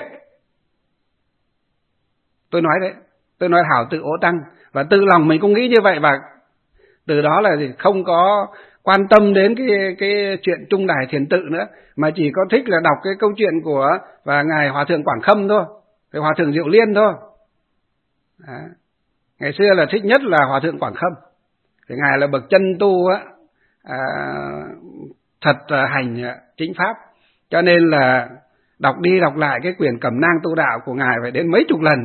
Tôi nói đấy, tôi nói hảo tự ố tăng. Và tự lòng mình cũng nghĩ như vậy, và từ đó là gì? Không có quan tâm đến cái cái chuyện trung đài thiền tự nữa, mà chỉ có thích là đọc cái câu chuyện của và Ngài Hòa Thượng Quảng Khâm thôi, cái Hòa Thượng Diệu Liên thôi. Đó. Ngày xưa là thích nhất là Hòa Thượng Quảng Khâm. Thì Ngài là bậc chân tu á, à, thật hành chính pháp. Cho nên là đọc đi đọc lại cái quyển Cẩm nang tu đạo của Ngài phải đến mấy chục lần.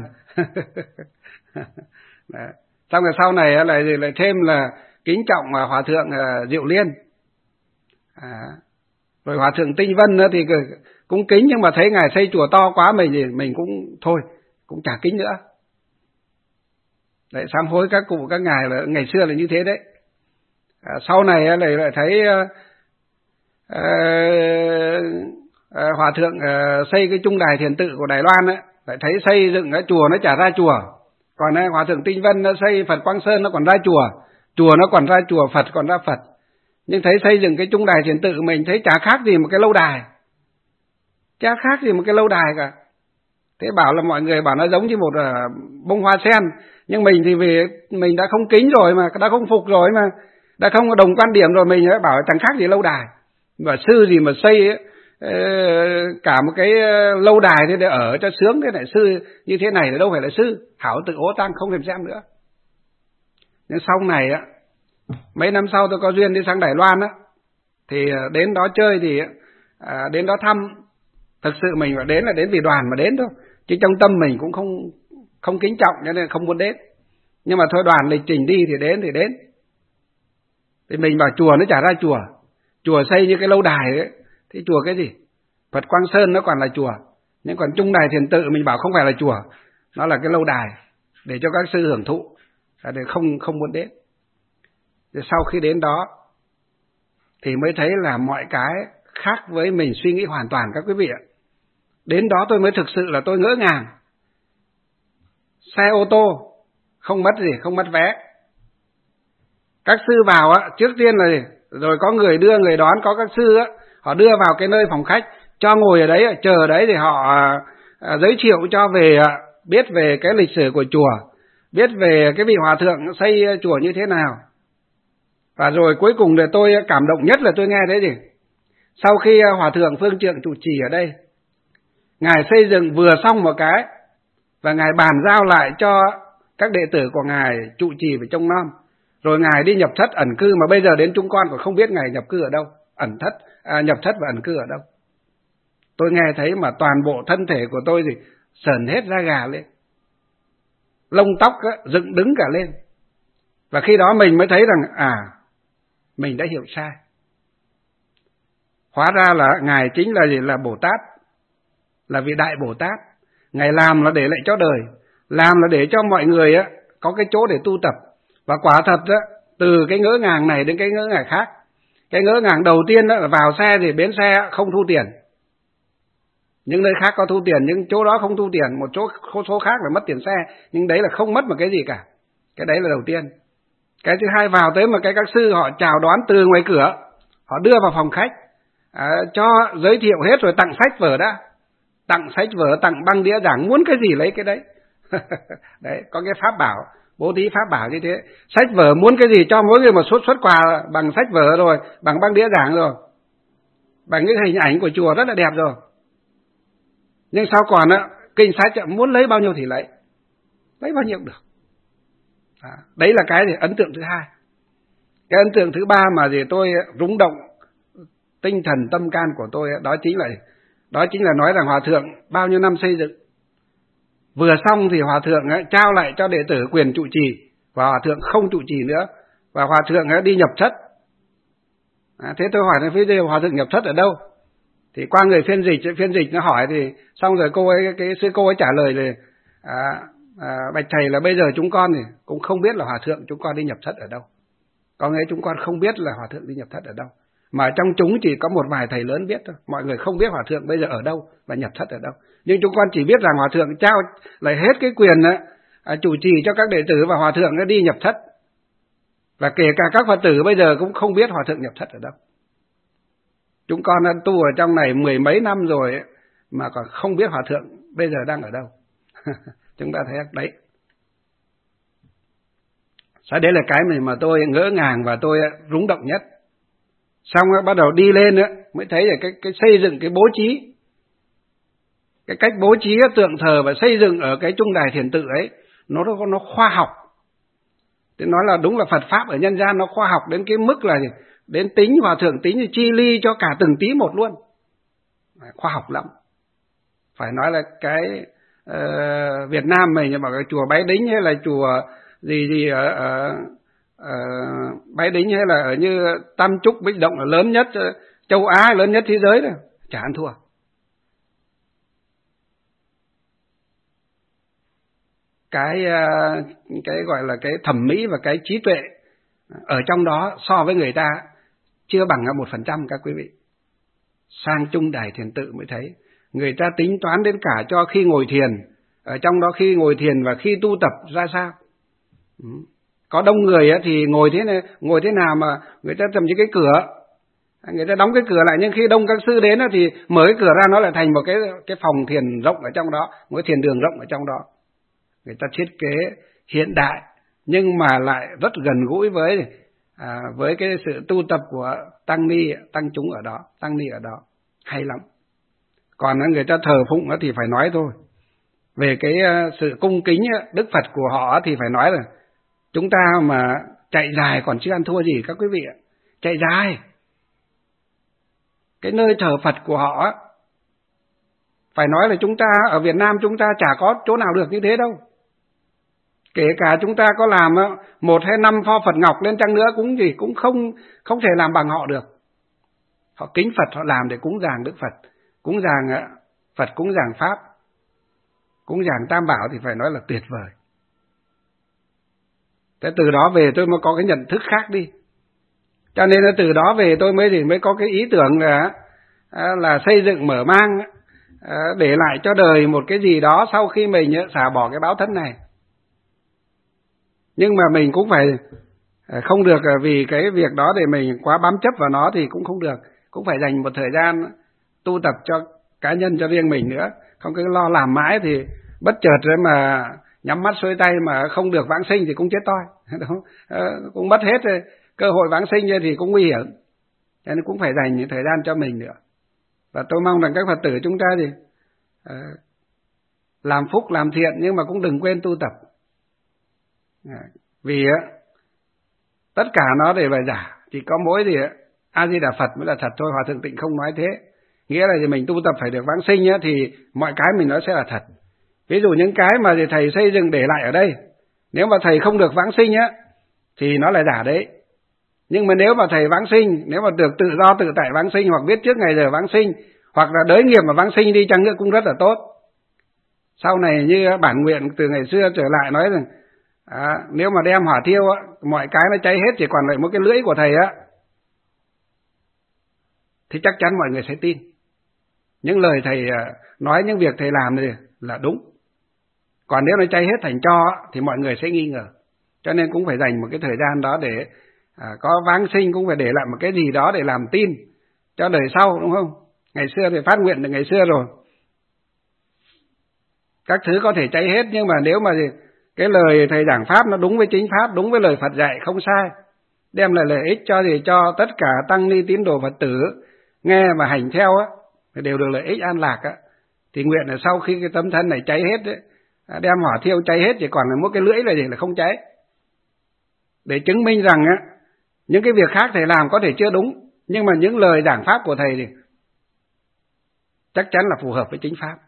Xong rồi sau này lại lại thêm là kính trọng Hòa Thượng Diệu Liên. À, rồi Hòa Thượng Tinh Vân thì cũng kính, nhưng mà thấy Ngài xây chùa to quá mình thì mình cũng thôi, cũng chả kính nữa. Đấy, sám hối các cụ các ngài là ngày xưa là như thế đấy. À, sau này lại lại thấy uh, uh, uh, Hòa Thượng uh, xây cái trung đài thiền tự của Đài Loan ấy, lại thấy xây dựng cái chùa nó chả ra chùa. Còn uh, Hòa Thượng Tinh Vân nó xây Phật Quang Sơn nó còn ra chùa, chùa nó còn ra chùa, Phật còn ra Phật. Nhưng thấy xây dựng cái trung đài thiền tự mình thấy chả khác gì một cái lâu đài, chả khác gì một cái lâu đài cả. Thế bảo là mọi người bảo nó giống như một uh, bông hoa sen, nhưng mình thì vì mình đã không kính rồi mà, đã không phục rồi mà, đã không có đồng quan điểm rồi, mình đã bảo chẳng khác gì lâu đài. Và sư gì mà xây ấy, cả một cái lâu đài thế để ở cho sướng, thế này sư như thế này là đâu phải là sư, hảo tự ố tăng, không thèm xem nữa. Nhưng sau này á, mấy năm sau tôi có duyên đi sang Đài Loan á, thì đến đó chơi thì à, đến đó thăm. Thực sự mình phải đến là đến vì đoàn mà đến thôi, chứ trong tâm mình cũng không không kính trọng, cho nên không muốn đến. Nhưng mà thôi, đoàn lịch trình đi thì đến thì đến. Thì mình bảo chùa nó chả ra chùa, chùa xây như cái lâu đài ấy, thì chùa cái gì? Phật Quang Sơn nó còn là chùa, nhưng còn trung đài thiền tự mình bảo không phải là chùa, nó là cái lâu đài để cho các sư hưởng thụ, để không không muốn đến. Thì sau khi đến đó thì mới thấy là mọi cái khác với mình suy nghĩ hoàn toàn, các quý vị ạ. Đến đó tôi mới thực sự là tôi ngỡ ngàng. Xe ô tô không mất gì, không mất vé. Các sư vào á, trước tiên là gì? Rồi có người đưa người đón, có các sư á, họ đưa vào cái nơi phòng khách, cho ngồi ở đấy, chờ ở đấy thì họ à, giới thiệu cho về à, biết về cái lịch sử của chùa, biết về cái vị hòa thượng xây chùa như thế nào. Và rồi cuối cùng là tôi cảm động nhất là tôi nghe thấy gì? Sau khi hòa thượng Phương Trượng trụ trì ở đây, Ngài xây dựng vừa xong một cái, và Ngài bàn giao lại cho các đệ tử của Ngài trụ trì và trông nom. Rồi Ngài đi nhập thất ẩn cư, mà bây giờ đến chúng con còn không biết Ngài nhập cư ở đâu, ẩn thất, à, nhập thất và ẩn cư ở đâu. Tôi nghe thấy mà toàn bộ thân thể của tôi thì sờn hết da gà lên, lông tóc á, dựng đứng cả lên. Và khi đó mình mới thấy rằng à, mình đã hiểu sai. Hóa ra là Ngài chính là gì? Là Bồ Tát, là vị Đại Bồ Tát. Ngài làm là để lại cho đời, làm là để cho mọi người á có cái chỗ để tu tập. Và quả thật á, từ cái ngỡ ngàng này đến cái ngỡ ngàng khác. Cái ngỡ ngàng đầu tiên đó là vào xe thì bến xe không thu tiền. Những nơi khác có thu tiền, nhưng chỗ đó không thu tiền, một chỗ số khác là mất tiền xe, nhưng đấy là không mất một cái gì cả. Cái đấy là đầu tiên. Cái thứ hai, vào tới mà cái các sư họ chào đón từ ngoài cửa, họ đưa vào phòng khách, à, cho giới thiệu hết rồi tặng sách vở đã, tặng sách vở, tặng băng đĩa giảng, muốn cái gì lấy cái đấy. Đấy, có cái pháp bảo, bố thí pháp bảo như thế. Sách vở muốn cái gì cho mỗi người một suất suất quà bằng sách vở rồi, bằng băng đĩa giảng rồi, bằng những hình ảnh của chùa rất là đẹp rồi. Nhưng sao còn á, kinh sách muốn lấy bao nhiêu thì lấy, lấy bao nhiêu cũng được. À, đấy là cái gì ấn tượng thứ hai. Cái ấn tượng thứ ba mà gì tôi rung động tinh thần tâm can của tôi, đó chính là đó chính là nói rằng hòa thượng bao nhiêu năm xây dựng, vừa xong thì hòa thượng ấy, trao lại cho đệ tử quyền trụ trì, và hòa thượng không trụ trì nữa, và hòa thượng ấy, đi nhập thất. À, thế tôi hỏi là phía dưới hòa thượng nhập thất ở đâu? Thì qua người phiên dịch, phiên dịch nó hỏi thì xong rồi cô ấy, cái sư cô ấy trả lời là à, à, bạch thầy là bây giờ chúng con thì cũng không biết là hòa thượng chúng con đi nhập thất ở đâu. Có nghĩa chúng con không biết là hòa thượng đi nhập thất ở đâu, mà trong chúng chỉ có một vài thầy lớn biết thôi. Mọi người không biết hòa thượng bây giờ ở đâu và nhập thất ở đâu. Nhưng chúng con chỉ biết rằng hòa thượng trao lại hết cái quyền đó, à, chủ trì cho các đệ tử, và hòa thượng đã đi nhập thất. Và kể cả các Phật tử bây giờ cũng không biết hòa thượng nhập thất ở đâu. Chúng con đã tu ở trong này mười mấy năm rồi ấy, mà còn không biết hòa thượng bây giờ đang ở đâu. Chúng ta thấy đấy. Đấy, đấy là cái mình mà tôi ngỡ ngàng và tôi rung động nhất. Xong rồi bắt đầu đi lên nữa, mới thấy là cái, cái xây dựng cái bố trí, cái cách bố trí tượng thờ và xây dựng ở cái trung đài thiền tự ấy, nó nó khoa học. Thế nói là đúng là Phật pháp ở nhân gian nó khoa học đến cái mức là đến tính hòa thượng tính chi ly cho cả từng tí một luôn, khoa học lắm. Phải nói là cái uh, Việt Nam mình bảo cái chùa Bái Đính hay là chùa gì gì ở, ở, ở Bái Đính hay là ở như Tam Trúc Bích Động là lớn nhất châu Á, lớn nhất thế giới rồi, chả ăn thua. Cái cái gọi là cái thẩm mỹ và cái trí tuệ ở trong đó so với người ta chưa bằng một phần trăm các quý vị. Sang trung đài thiền tự mới thấy người ta tính toán đến cả cho khi ngồi thiền, ở trong đó khi ngồi thiền và khi tu tập ra sao. Có đông người thì ngồi thế này, ngồi thế nào mà người ta thậm chí cái cửa người ta đóng cái cửa lại, nhưng khi đông các sư đến thì mở cái cửa ra nó lại thành một cái cái phòng thiền rộng ở trong đó, một cái thiền đường rộng ở trong đó. Người ta thiết kế hiện đại nhưng mà lại rất gần gũi với à, với cái sự tu tập của tăng ni, tăng chúng ở đó, tăng ni ở đó, hay lắm. Còn người ta thờ phụng thì phải nói thôi. Về cái sự cung kính Đức Phật của họ thì phải nói là chúng ta mà chạy dài còn chưa ăn thua gì các quý vị ạ. Chạy dài. Cái nơi thờ Phật của họ phải nói là chúng ta ở Việt Nam chúng ta chả có chỗ nào được như thế đâu. Kể cả chúng ta có làm một hay năm pho Phật Ngọc lên chăng nữa cũng gì cũng không không thể làm bằng họ được. Họ kính Phật, họ làm để cúng dường Đức Phật, cúng dường Phật, cúng dường Pháp, cúng dường Tam Bảo thì phải nói là tuyệt vời. Thế từ đó về tôi mới có cái nhận thức khác đi. Cho nên là từ đó về tôi mới thì mới có cái ý tưởng là, là xây dựng mở mang để lại cho đời một cái gì đó sau khi mình xả bỏ cái báo thân này. Nhưng mà mình cũng phải không được vì cái việc đó để mình quá bám chấp vào nó thì cũng không được. Cũng phải dành một thời gian tu tập cho cá nhân, cho riêng mình nữa. Không cứ lo làm mãi thì bất chợt rồi mà nhắm mắt xuôi tay mà không được vãng sinh thì cũng chết toi. Đúng? Cũng mất hết rồi. Cơ hội vãng sinh thì cũng nguy hiểm. Cho nên cũng phải dành những thời gian cho mình nữa. Và tôi mong rằng các Phật tử chúng ta thì uh, làm phúc, làm thiện nhưng mà cũng đừng quên tu tập. Vì tất cả nó đều là giả, chỉ có mỗi thì A Di Đà Phật mới là thật thôi. Hòa Thượng Tịnh không nói thế. Nghĩa là mình tu tập phải được vãng sinh thì mọi cái mình nói sẽ là thật. Ví dụ những cái mà thầy xây dựng để lại ở đây, nếu mà thầy không được vãng sinh thì nó là giả đấy. Nhưng mà nếu mà thầy vãng sinh, nếu mà được tự do tự tại vãng sinh, hoặc biết trước ngày giờ vãng sinh, hoặc là đới nghiệp mà vãng sinh đi chăng nữa cũng rất là tốt. Sau này như bản nguyện từ ngày xưa trở lại nói rằng à, nếu mà đem hỏa thiêu á, mọi cái nó cháy hết chỉ còn lại một cái lưỡi của thầy á, thì chắc chắn mọi người sẽ tin. những lời thầy nói, những việc thầy làm thì là đúng. Còn nếu nó cháy hết thành tro thì mọi người sẽ nghi ngờ. Cho nên cũng phải dành một cái thời gian đó để à, có vãng sinh, cũng phải để lại một cái gì đó để làm tin cho đời sau, đúng không? Ngày xưa thì phát nguyện từ ngày xưa rồi. Các thứ có thể cháy hết, nhưng mà nếu mà cái lời thầy giảng pháp nó đúng với chính pháp, đúng với lời Phật dạy, không sai, đem lại lợi ích cho gì cho tất cả tăng ni tín đồ Phật tử nghe mà hành theo á, thì đều được lợi ích an lạc á. Thì nguyện là sau khi cái tấm thân này cháy hết ấy, đem hỏa thiêu cháy hết, chỉ còn là một cái lưỡi là gì là không cháy, để chứng minh rằng á, những cái việc khác thầy làm có thể chưa đúng, nhưng mà những lời giảng pháp của thầy thì chắc chắn là phù hợp với chính pháp,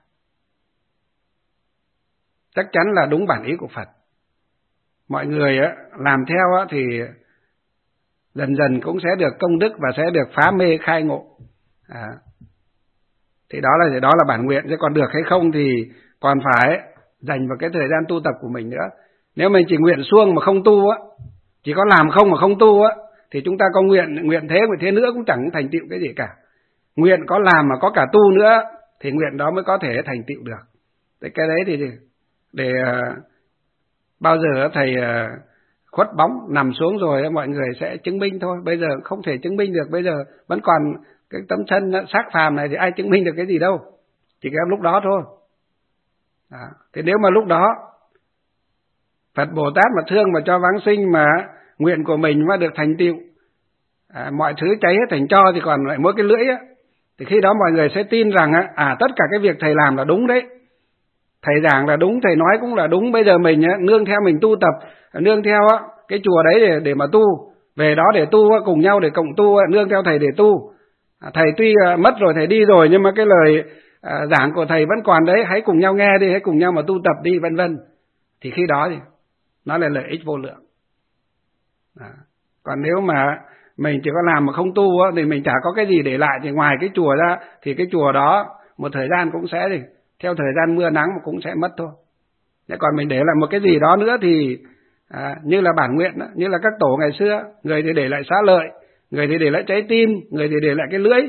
chắc chắn là đúng bản ý của Phật. Mọi người á, làm theo á, thì dần dần cũng sẽ được công đức và sẽ được phá mê khai ngộ. À, thì đó là đó là bản nguyện. Chứ còn được hay không thì còn phải dành vào cái thời gian tu tập của mình nữa. Nếu mình chỉ nguyện suông mà không tu á, chỉ có làm không mà không tu á, thì chúng ta có nguyện nguyện thế nguyện thế nữa cũng chẳng thành tựu cái gì cả. Nguyện có làm mà có cả tu nữa thì nguyện đó mới có thể thành tựu được. Thế cái đấy thì để uh, bao giờ thầy uh, khuất bóng nằm xuống rồi mọi người sẽ chứng minh thôi. Bây giờ không thể chứng minh được, bây giờ vẫn còn cái tấm thân xác phàm này thì ai chứng minh được cái gì đâu, chỉ cái lúc đó thôi. À, thế nếu mà lúc đó Phật Bồ Tát mà thương mà cho vãng sinh, mà nguyện của mình mà được thành tựu, à, mọi thứ cháy hết thành tro thì còn lại mỗi cái lưỡi á, thì khi đó mọi người sẽ tin rằng á, à tất cả cái việc thầy làm là đúng đấy, thầy giảng là đúng, thầy nói cũng là đúng. Bây giờ mình á, nương theo mình tu tập, nương theo á, cái chùa đấy để để mà tu, về đó để tu á, cùng nhau để cộng tu á, nương theo thầy để tu. À, thầy tuy à, mất rồi, thầy đi rồi, nhưng mà cái lời à, giảng của thầy vẫn còn đấy, hãy cùng nhau nghe đi, hãy cùng nhau mà tu tập đi, vân vân. Thì khi đó thì nó là lợi ích vô lượng. À, còn nếu mà mình chỉ có làm mà không tu á, thì mình chả có cái gì để lại, thì ngoài cái chùa ra thì cái chùa đó một thời gian cũng sẽ thì theo thời gian mưa nắng mà cũng sẽ mất thôi. Thế còn mình để lại một cái gì đó nữa thì à, như là bản nguyện đó, như là các tổ ngày xưa, người thì để lại xá lợi, người thì để lại trái tim, người thì để lại cái lưỡi.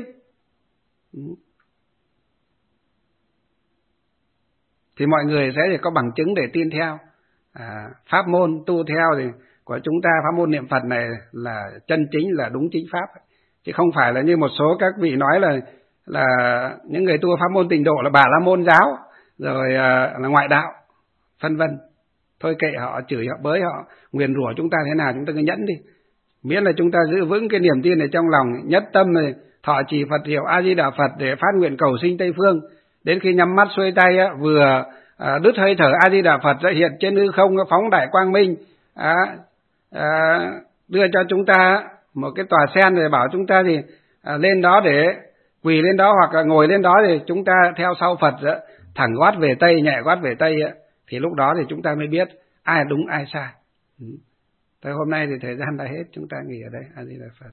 Thì mọi người sẽ có bằng chứng để tin theo. À, pháp môn tu theo thì của chúng ta, pháp môn niệm Phật này là chân chính, là đúng chính pháp, chứ không phải là như một số các vị nói là là những người tu pháp môn Tịnh Độ là Bà La Môn giáo, rồi à, là ngoại đạo, vân vân. Thôi kệ họ, chửi họ, bới họ, nguyền rủa chúng ta thế nào chúng ta cứ nhẫn đi, miễn là chúng ta giữ vững cái niềm tin này trong lòng, nhất tâm này thọ trì Phật hiệu A Di Đà Phật để phát nguyện cầu sinh Tây phương. Đến khi nhắm mắt xuôi tay á, vừa à, đứt hơi thở A Di Đà Phật ra hiện trên hư không, phóng đại quang minh, à, à, đưa cho chúng ta một cái tòa sen để bảo chúng ta thì à, lên đó để quỳ lên đó, hoặc là ngồi lên đó thì chúng ta theo sau Phật đó, thẳng gót về Tây, nhẹ gót về Tây á, thì lúc đó thì chúng ta mới biết ai đúng ai sai. Tới hôm nay thì thời gian đã hết, chúng ta nghỉ ở đây. A Di Đà Phật.